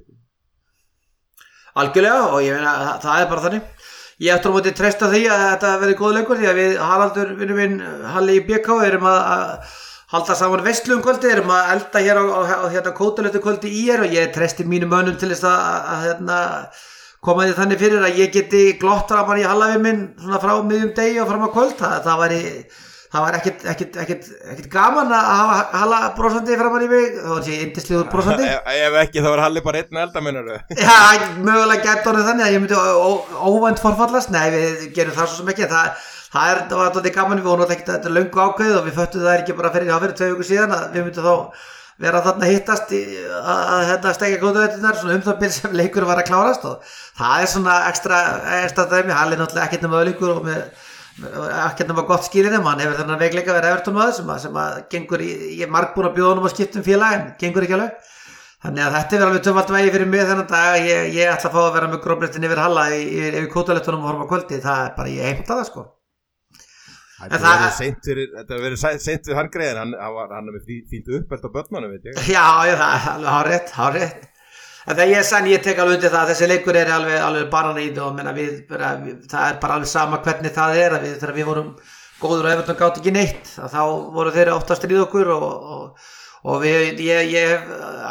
Speaker 3: Algjörlega og ég meina það, það er bara þannig. Ég eftir á móti treysta því að þetta verði góð leikur því að við Haraldur vinnum minn Halli í B K erum að, að halda saman veislu um kvöldi, erum að elda hér á, á, á hérna kótalötu kvöldi í er og ég treysti mínum mönnum til þess að, að, að hérna, koma því þannig fyrir að ég geti glottar að mann í Halla við minn svona frá miðjum degi og fram á kvöld, það, það væri það var ekkert, ekkert, ekkert, ekkert gaman að hafa Halla brosandi framan í mig, það var sér yndislegur brosandi.
Speaker 1: Ef, ef ekki þá var Halli bara einn elda mennur.
Speaker 3: Já, mögulega gæti orðið þannig að ég myndi óvænt forfallast, nei við gerum það svo sem ekki, það Það, er, það var alltaf gaman, við vorum alltaf ekkert þetta löngu ákveðið og við föttum það ekki bara fyrir, já, fyrir tvei vikur síðan að við myndum þá vera þarna hittast í, að, að þetta stekja kótalettunar svona um það bil sem leikur var að klárast og það er svona ekstra, ekstra dæmi, Halli náttúrulega ekkert nema öðlingur og með, ekkert nema gott skýrið þeim, hann hefur þennan veikleika að vera Everton maður sem að, sem að gengur í, ég er margbúin að bjóða honum að skipta um félag en gengur ekki alveg, þannig að þetta er alveg töfald vegi fyrir mig þennan dag, ég, ég ætla að fá að vera með grófbrettin yfir Halla yfir, yfir kótalettunum og horfa kvöldi, það er bara, ég heimta það sko.
Speaker 1: Þetta verður seint fyrir, þetta verður seint fyrir hann greiðin, hann, hann, hann er með fínt uppelt á börnunum, veit ég.
Speaker 3: Já, ég, það er alveg hárrétt, hárrétt. En það ég sann, ég tek alveg undir það að þessi leikur er alveg, alveg bananýð og menna við, bara, við, það er bara alveg sama hvernig það er, að við, þegar við vorum góður og Everton gátt ekki neitt, að þá voru þeir oftast stríð okkur og, og, og við, ég, ég,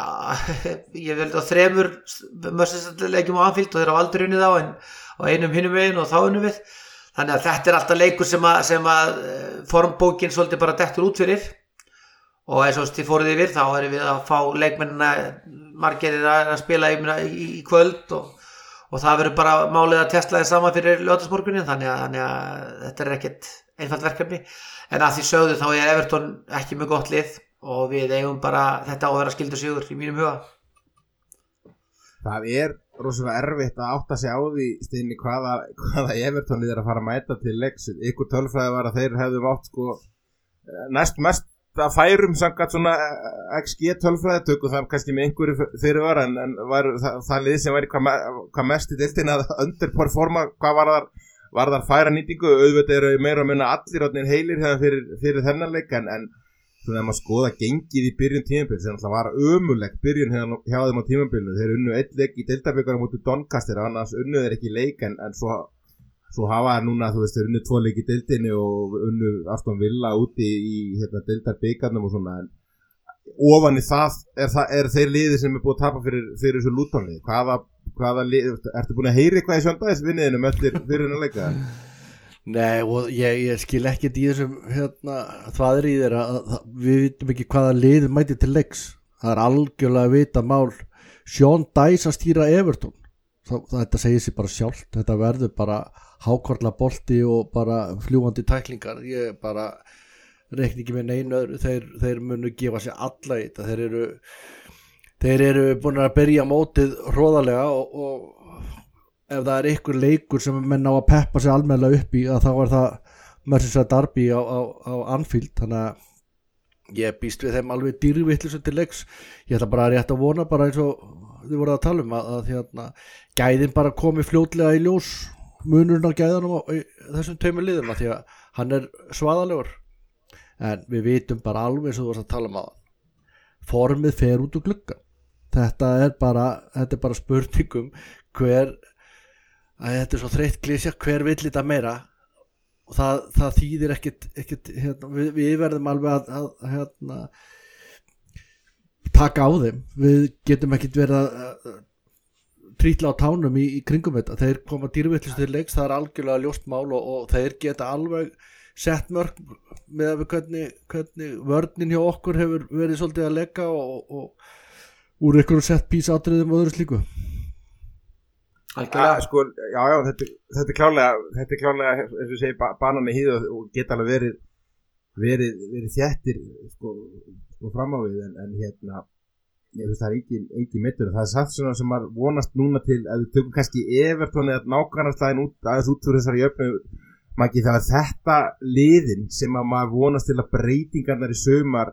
Speaker 3: ég veldi á þremur mössisleikjum á Anfield og þeir á aldrei unnið á en á einum hinum veginn og þá unnum við. Þannig að þetta er alltaf leikur sem að, sem að formbókin svolítið bara dettur út fyrir og eins og þið fóruð yfir þá erum við að fá leikmennina margir að spila í, í, í kvöld og, og það verður bara málið að testla þið saman fyrir lögdagsmorgunin þannig að, þannig að þetta er ekkert einfalt verkefni en að því sögðu þá er Everton ekki með gott lið og við eigum bara þetta á að vera skildur sigur í mínum huga.
Speaker 1: Það er rosalega erfitt að átta sig á því Steini hvaða, hvaða Evertonið er að fara að mæta til leiks. Ykkur tölfræði var að þeir hefðu átt sko næst mest að færum samkvæmt svona X G tölfræði tökum það kannski með einhverju fyrirvara en, en var það, það lið sem væri hvað, hvað mest í deildin að underperforma hvað var þar, var þar færa nýtingu auðvitað eru meira að minna allir átnir heilir hérna fyrir, fyrir þennan leik en, en svona ef maður skoða gengið í byrjun tímabils sem alltaf var ömurlegt byrjun hérna hjá þeim á tímabilinu, þeir unnu einn leik í deildabikarum mútið Doncaster og annars unnu þeir ekki leik en, en svo, svo hafa þeir núna þú veist þeir unnu tvo leik í deildinni og unnu Aston Villa úti í hérna deildarbikarnum og svona en ofan í það er, það er þeir liði sem er búið að tapa fyrir, fyrir þessu Lutonlið hvaða, hvaða lið, ertu búin að heyri eitthvað í sjöndæðisvinniðinum eftir fyrir hennar leika?
Speaker 2: Nei og ég, ég skil ekkert í þessum hérna, það er í þeirra að við vitum ekki hvaða lið mæti til leiks það er algjörlega að vita mál Sean Dyche að stýra Everton það, það, þetta segir sér bara sjálft þetta verður bara hákorla bolti og bara fljúandi tæklingar ég bara reikni ekki með neinu öðru þeir, þeir munu gefa sér alla í þetta þeir eru, þeir eru búin að byrja mótið hróðalega og, og ef það er einhver leikur sem menn á að peppa sig almennilega upp í að þá er það Merseyside Derby á, á, á Anfield, þannig að ég býst við þeim alveg dýrvitlisum til leiks. Ég ætla bara rétt að vona bara eins og þið voruð að tala um að, að hérna, gæðin bara komi fljótlega í ljós, munurinn á gæðanum á í þessum tveimur liðum, að því að hann er svaðalegur, en við vitum bara alveg eins og þú varst að tala um að formið fer út úr gluggan. Þetta er bara, þetta er bara spurningum hver, að þetta er svo þreytt klísja, hver vill þetta meira, og það, það þýðir ekkit, ekkit hérna, við, við verðum alveg að, að, að hérna, taka á þeim. Við getum ekkit verið að, að trítla á tánum í, í kringum þetta. Þeir koma dýrvitlis til leiks, það er algjörlega ljóst mál, og, og þeir geta alveg sett mörg með að við hvernig, hvernig vörnin hjá okkur hefur verið svolítið að leika og, og úr einhverjum sett pís atriðum og öðru slíku.
Speaker 1: Algjörlega, sko, já, já, þetta, þetta er klárlega, þetta er klárlega, eins og segir, banan í hýðu og geta alveg verið, verið, verið þéttir, sko, sko fram á við, en, en hérna, ég veist, það er engin, engin mittur, það er samt svona sem maður vonast núna til, ef við tökum kannski Everton eða nákvæmlega út, aðeins út fyrir þessari jöfnu, Maggi, það er þetta liðin sem að maður vonast til að breytingarnar í sumar,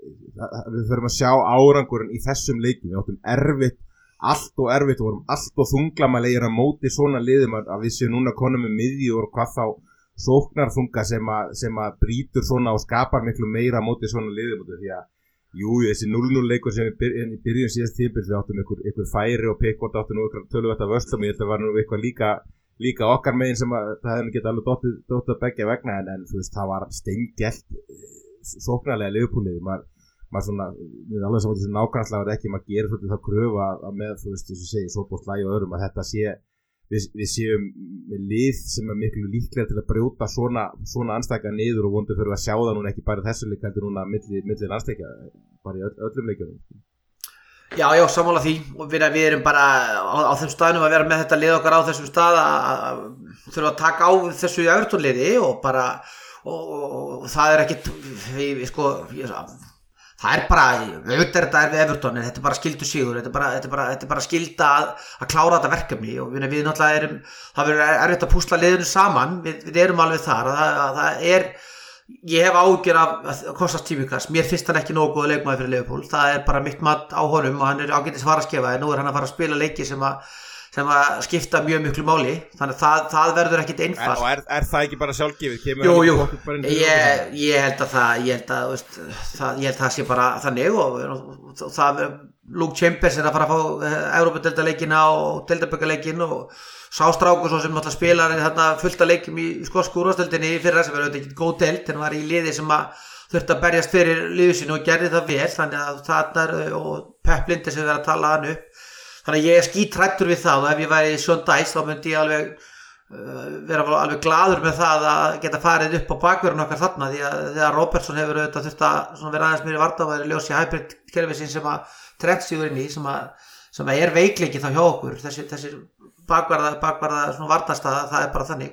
Speaker 1: við þurfum að sjá árangurinn í þessum leikum. Við áttum erfitt, allt og erfitt og vorum allt og þunglamalegir að móti svona liðum að, að við séum núna konum með miðju og hvað þá sóknarþunga sem að, sem að brýtur svona og skapar miklu meira á móti svona liðum. Því að, jú, þessi núll núll leikur sem við byr, byrjum síðast tímabil, við áttum ykkur, ykkur færi og Pickford áttum nú ykkur töluvert af vörslum, ég held að var nú eitthvað líka líka okkar megin sem að það hefði geta alveg dottið, dottið að begja vegna en, en þú veist, það var steingelt sóknarlega Liverpoolið, maður, maður svona, við erum alveg saman þessu nákvæmlega var ekki, maður gerir svolítið það kröfu að, að með, þú veist, þess að segja, sótbólslægi og öðrum að þetta sé, við, við séum með lið sem er miklu líklega til að brjóta svona, svona anstækja niður og vonandi fyrir að sjá það núna ekki bara þessu leik heldur núna milli, milli anstækja, bara í öll, öllum leikjunum.
Speaker 3: Já, já, sammála því og við, við erum bara á, á þeim staðnum að vera með þetta lið okkar á þessum stað að þurfa að taka á þessu Everton liði og bara og, og, og það er ekkit við, sko, ég, það er bara auðvitað er þetta er við Everton en þetta er bara skildu sigur, þetta er bara, þetta er bara, þetta er bara skilda að, að klára þetta verkefni og við, við náttúrulega erum, það verður erfitt að púsla liðinu saman, við, við erum alveg þar að, að, að það er ég hef ágjör af Kostas Tsimikas, mér finnst hann ekki nógu góð leikmaður fyrir Liverpool, það er bara mitt mat á honum og hann er ágætis faraskefa en nú er hann að fara að spila leiki sem að, sem að skipta mjög miklu máli, þannig að það, það verður ekkit einfalt.
Speaker 1: Og er, er það ekki bara sjálfgefið?
Speaker 3: Jú, jú, ég, ég held að það, ég held að, veist, það, ég held að það sé bara þannig og, og, og það, Luke Chambers er að fara að fá Evrópudeildarleikina og deildabökkarleikin og sá strákur svo sem náttúrulega spilar þarna fullt af leikjum í skosku úrvalsdeildinni fyrra sem er auðvitað ekki góð deild en var í liði sem að þurfti að berjast fyrir liðu sínu og gerði það vel þannig að það er og Pep Linders sem verið að tala hann upp þannig að ég er skítrættur við það og ef ég væri í Sean Dyche þá myndi ég alveg uh, vera alveg glaður með það að geta farið upp á bakverðinu okkar þarna því að þegar Robertson hefur auðvitað þurft að vera aðeins mér í varnarværi ljós í hybrid kerfisins sem að Trent stígur inn í sem að, sem að er veikleiki þá hjá okkur þessi, þessi bakvarða, bakvarða svona varnarstaða, það er bara þannig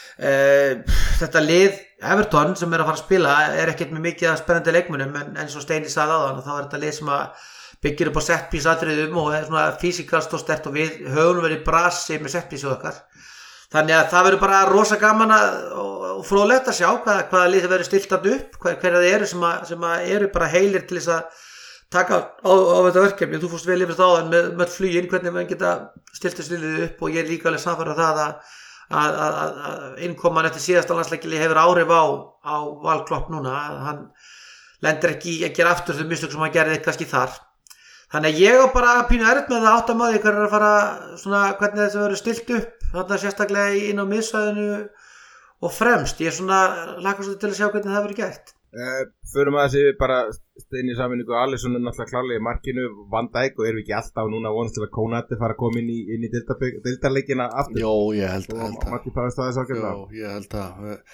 Speaker 3: uh, þetta lið Everton sem er að fara að spila er ekkert með mikið að spennandi leikmunum en eins og Steini sagði áðan þá er þetta lið sem að byggir upp á setpiece atriðum og er svona fysikalst og sterkt og við höfum verið brasi með setpiece og okkar þannig að það verður bara rosa gaman að, og, og fróðlegt að sjá hvað, hvaða lið það verður stiltað upp hver, hverja það eru sem, að, sem að eru bara heilir til þess að taka á, á þetta verkefni, þú fórst vel yfir þáðan með, með flugin, hvernig maður geta stilt þessu liðið upp og ég er líka alveg samfærað það að, að, að, að innkoman eftir síðasta landsleikili hefur áhrif á, á Val Klopp núna, hann lendir ekki að gera aftur þau mistök sem hann gerði kannski þar, þannig að ég á bara pínu erfitt með það átt að maður hver er að fara svona hvernig þessu verður stilt upp þarna sérstaklega inn á miðsvæðinu og fremst, ég er svona lakast til að sjá hvernig það verður gert.
Speaker 1: Uh, förum að þessi bara Steini samvinningu Alisson er náttúrulega klárlega í markinu Van Dijk og erum við ekki alltaf núna vonast til að Konate fara að koma inn í, inn í deildarleikina aftur?
Speaker 2: Jó, ég held að
Speaker 1: og Matti Páðist það þess ákveðlega?
Speaker 2: Jó, ég held að við,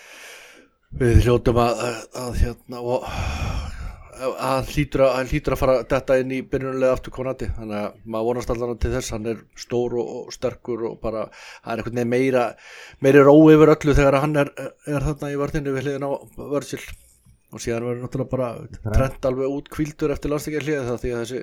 Speaker 2: við hljótum að, að, að hérna og að hlýtur að, að hlýtur að fara þetta inn í byrjunulega aftur Konate þannig að maður vonast allan til þess, hann er stór og, og sterkur og bara það er einhvern veginn meira meiri ró yfir öllu þegar hann er, er þarna í vörðinu við hliðin á Virgil og síðan verður náttúrulega bara Trent alveg út kvíldur eftir landsleikjarhléið það því að þessi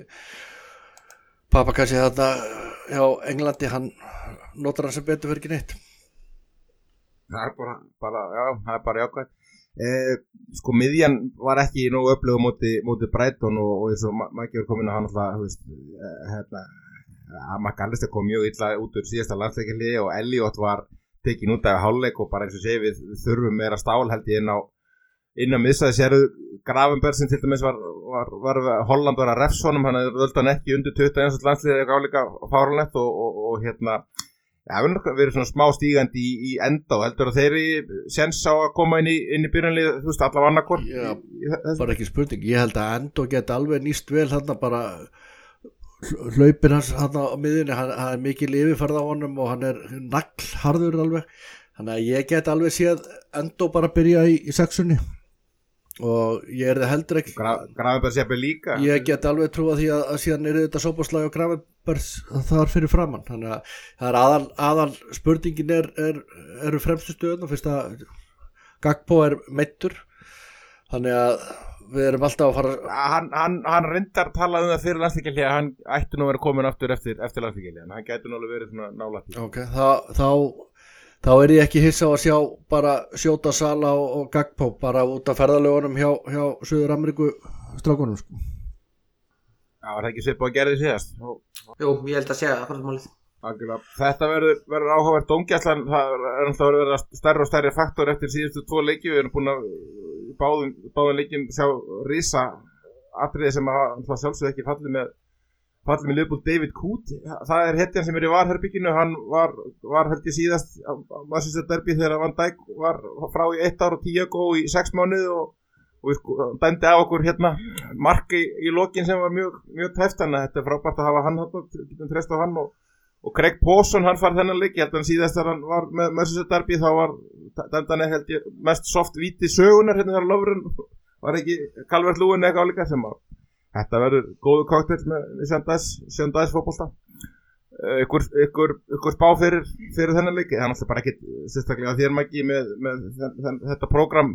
Speaker 2: pappakassi þarna hjá Englandi hann notar hann sem betur fyrir ekki neitt.
Speaker 1: það er bara, bara já, það er bara jákvæmt. Eh, sko miðjan var ekki nógu öflug á móti, móti Brighton og, og eins og Maggi var komin að hann alltaf, þú veist, hérna, að McAllister kom mjög illa út úr síðasta landsleikjarliði og Elliot var tekin út af hálfleik og bara eins og segi við, við þurfum meira stál held ég inn á inn á miðsvæði sérðu Gravenberg sem til dæmis var, var, var Holland var að refsa honum, hann völdi hann ekki undir tuttugu og eins og landsliðið eitthvað álíka fáránlegt og, og, og hérna ja, við erum verið svona smá stígandi í, í enda og heldur að þeirri séns á að koma inn í, inn í byrjanlið, þú veist, allavega annarkvort.
Speaker 2: Já, bara ekki spurning, ég held að Endo geti alveg nýst vel þarna bara hlaupin hans þarna á miðjunni, hann, hann er mikil yfirferð á honum og hann er naglharður alveg, þannig að ég get alveg séð Endo bara byrja í, í sexunni og ég er það heldur ekki
Speaker 1: Gra, Gravenberg sépi líka
Speaker 2: ég get alveg trúa því að, að síðan er þetta sópaslag og Gravenberg þar fyrir framann, þannig að það er aðal, aðal spurningin er, er eru fremstu stöðuna, fyrst að Gakpo er meittur, þannig að við erum alltaf að fara
Speaker 1: hann, hann, hann reyndar talað um það fyrir landsleikjarliði að hann ætti nú að vera komin aftur eftir, eftir landsleikjarliði, en hann gæti nú alveg verið svona nálægt
Speaker 2: ok, þá, þá þá er ég ekki hissa á að sjá bara Sjóta Sala og, og Gakpo bara út af ferðalögunum hjá, hjá Suður Ameríku strákunum sko.
Speaker 1: Já, var það ekki svipað að gera því síðast?
Speaker 3: Jú, ég held að segja akkurat málið.
Speaker 1: Þetta verður, verður áhugavert dómgæslan, það er náttúrulega að vera stærri og stærri faktor eftir síðustu tvo leiki, við erum búin að báðum, báðum leikim sjá risa atriði sem að það sjálfsög ekki fallið með fallið með liðbúl David Coote, það er hetjan sem er í varherbygginu, hann var, var held ég síðast á Manchester Derby þegar Van Dijk var frá í eitt ár og Thiago í sex mánuði og, og sko, dæmdi á okkur hérna marki í, í lokin sem var mjög, mjög tæft, þannig að þetta er frábært að hafa hann getum treyst á hann og, og Craig Pawson hann farið þennan leik, ég held að hann síðast þegar hann var með Manchester Derby þá var dæmdan held ég mest soft víti sögunar hérna þegar Lovren var ekki Calvert-Lewin eitthvað álíka sem að þetta verður góðu kokteil með sjöndags fótbolta. Ykkur, ykkur, ykkur spá fyrir, fyrir þennan leik. Það er náttúrulega bara ekkit sérstaklega þér Maggi með, með þenn, þetta prógram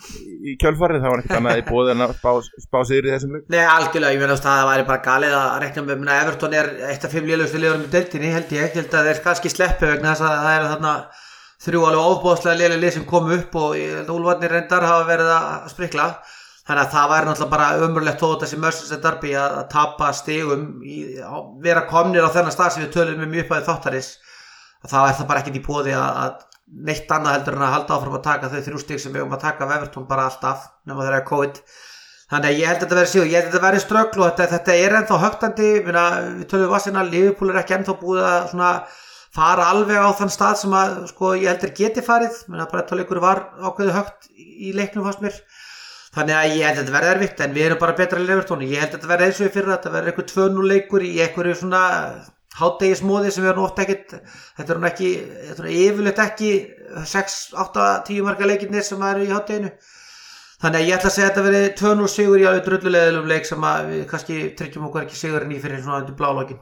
Speaker 1: í kjölfarið. Það var ekkit annað í boði en að spá, spá sigri í þessum leik.
Speaker 3: Nei, algjörlega. Ég meina að það væri bara galið að rekna með, minna, Everton er eitt af fimm lélegustu liðunum í deildinni, held ég. Ég held að þeir kannski sleppi vegna þess að það er þarna þrjú alveg ofboðslega léleg lið sem komu upp og ég held að Úlfarnir reyndar hafa verið að sprikla. Þannig að það væri náttúrulega bara ömurlegt þó þessi Manchester Derby að, að tapa stigum í, að vera komnir á þennan stað sem við tölum um upp að þáttarins að þá er það bara ekkert í boði að, að neitt annað heldur en að halda áfram að taka þau þrjú stig sem við um að taka af Everton bara alltaf nema þegar er COVID. Þannig að ég held að þetta verði síðan, ég held að þetta verði ströggl og þetta, þetta er ennþá högtandi, við tölum vassina, Liverpool er ekki ennþá búið að svona fara alveg á þann stað sem að sko ég heldur geti farið, menn að bara leikur var ákveðu högt í leiknum fannst mér. Þannig að ég held að þetta verði erfitt en við erum bara betra en Everton. Ég held að þetta verði eins og í fyrra, þetta verði eitthvað tvö núll leikur í eitthvað svona hádegismóði sem við erum ofta ekkert, þetta er ekki, þetta er yfirleitt ekki sex, átta, tíu marga leikirnir sem eru í hádeginu. Þannig að ég ætla að segja að þetta verði tvö núll sigur í alveg drullulegum leik sem að við kannski tryggjum okkur ekki sigurinn í fyrir svona undir blálókin.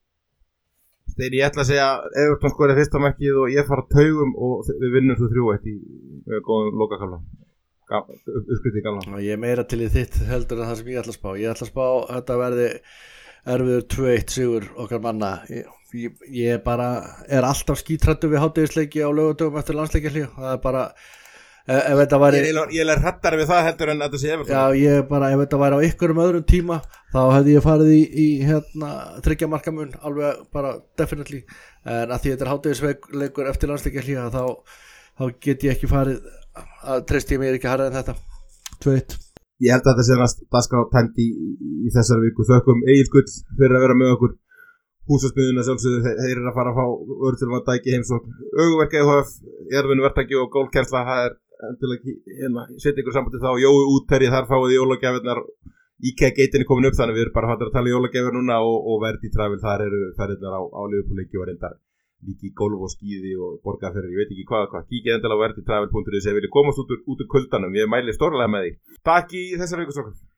Speaker 1: Steini, ég ætla að segja Everton skorið fyrsta markið og ég fara taugum og við vinnum svo þrjú eitt í góðum lokakafla.
Speaker 2: Ég er meira til í þitt heldur en það sem ég ætla að spá ég ætla að spá að þetta verði erfiður tvö eitt sigur okkar manna ég, ég, ég bara er alltaf skítrættur við hádegisleiki á laugardögum eftir landsleikjahlé það er bara ef þetta væri
Speaker 1: ég, ég er hrættari við það heldur en þetta sé Everton
Speaker 2: já ég bara ef þetta væri á einhverjum öðrum tíma þá hefði ég farið í, í hérna þriggja marka mun alveg bara definitely en að því þetta er hádegisleikur eftir landsleikjahlé þá, þá get ég ekki farið að treysti ég mér ekki harðið en þetta tvö eitt.
Speaker 1: Ég held að þetta sé næst dagskrá tæmt í, í þessari viku þökkum Egil Gull fyrir að vera með okkur húsasmiðuna sjálfsögðu þeir eru að fara að fá Örtil Van Dijk í heimsókn Öguverk E H F, Erfinu verktaki og gólfkennsla það er endilega hérna setja ykkur sambandi þá Jói útterji þar fáið jólagjafirnar IKEA geitinni komin upp þannig við erum bara fattir að tala jólagjafir núna og, og Verdi Travel þar eru ferðirnar á, á Liverpool-leiki og reyndar líki golf og skíði og borgarferðir, ég veit ekki hvað hvað, kíkið endilega á verditravel punktur is ef viljið komast út úr, út úr kuldanum, ég mæli stórlega með því. Takk í þessari viku strókar.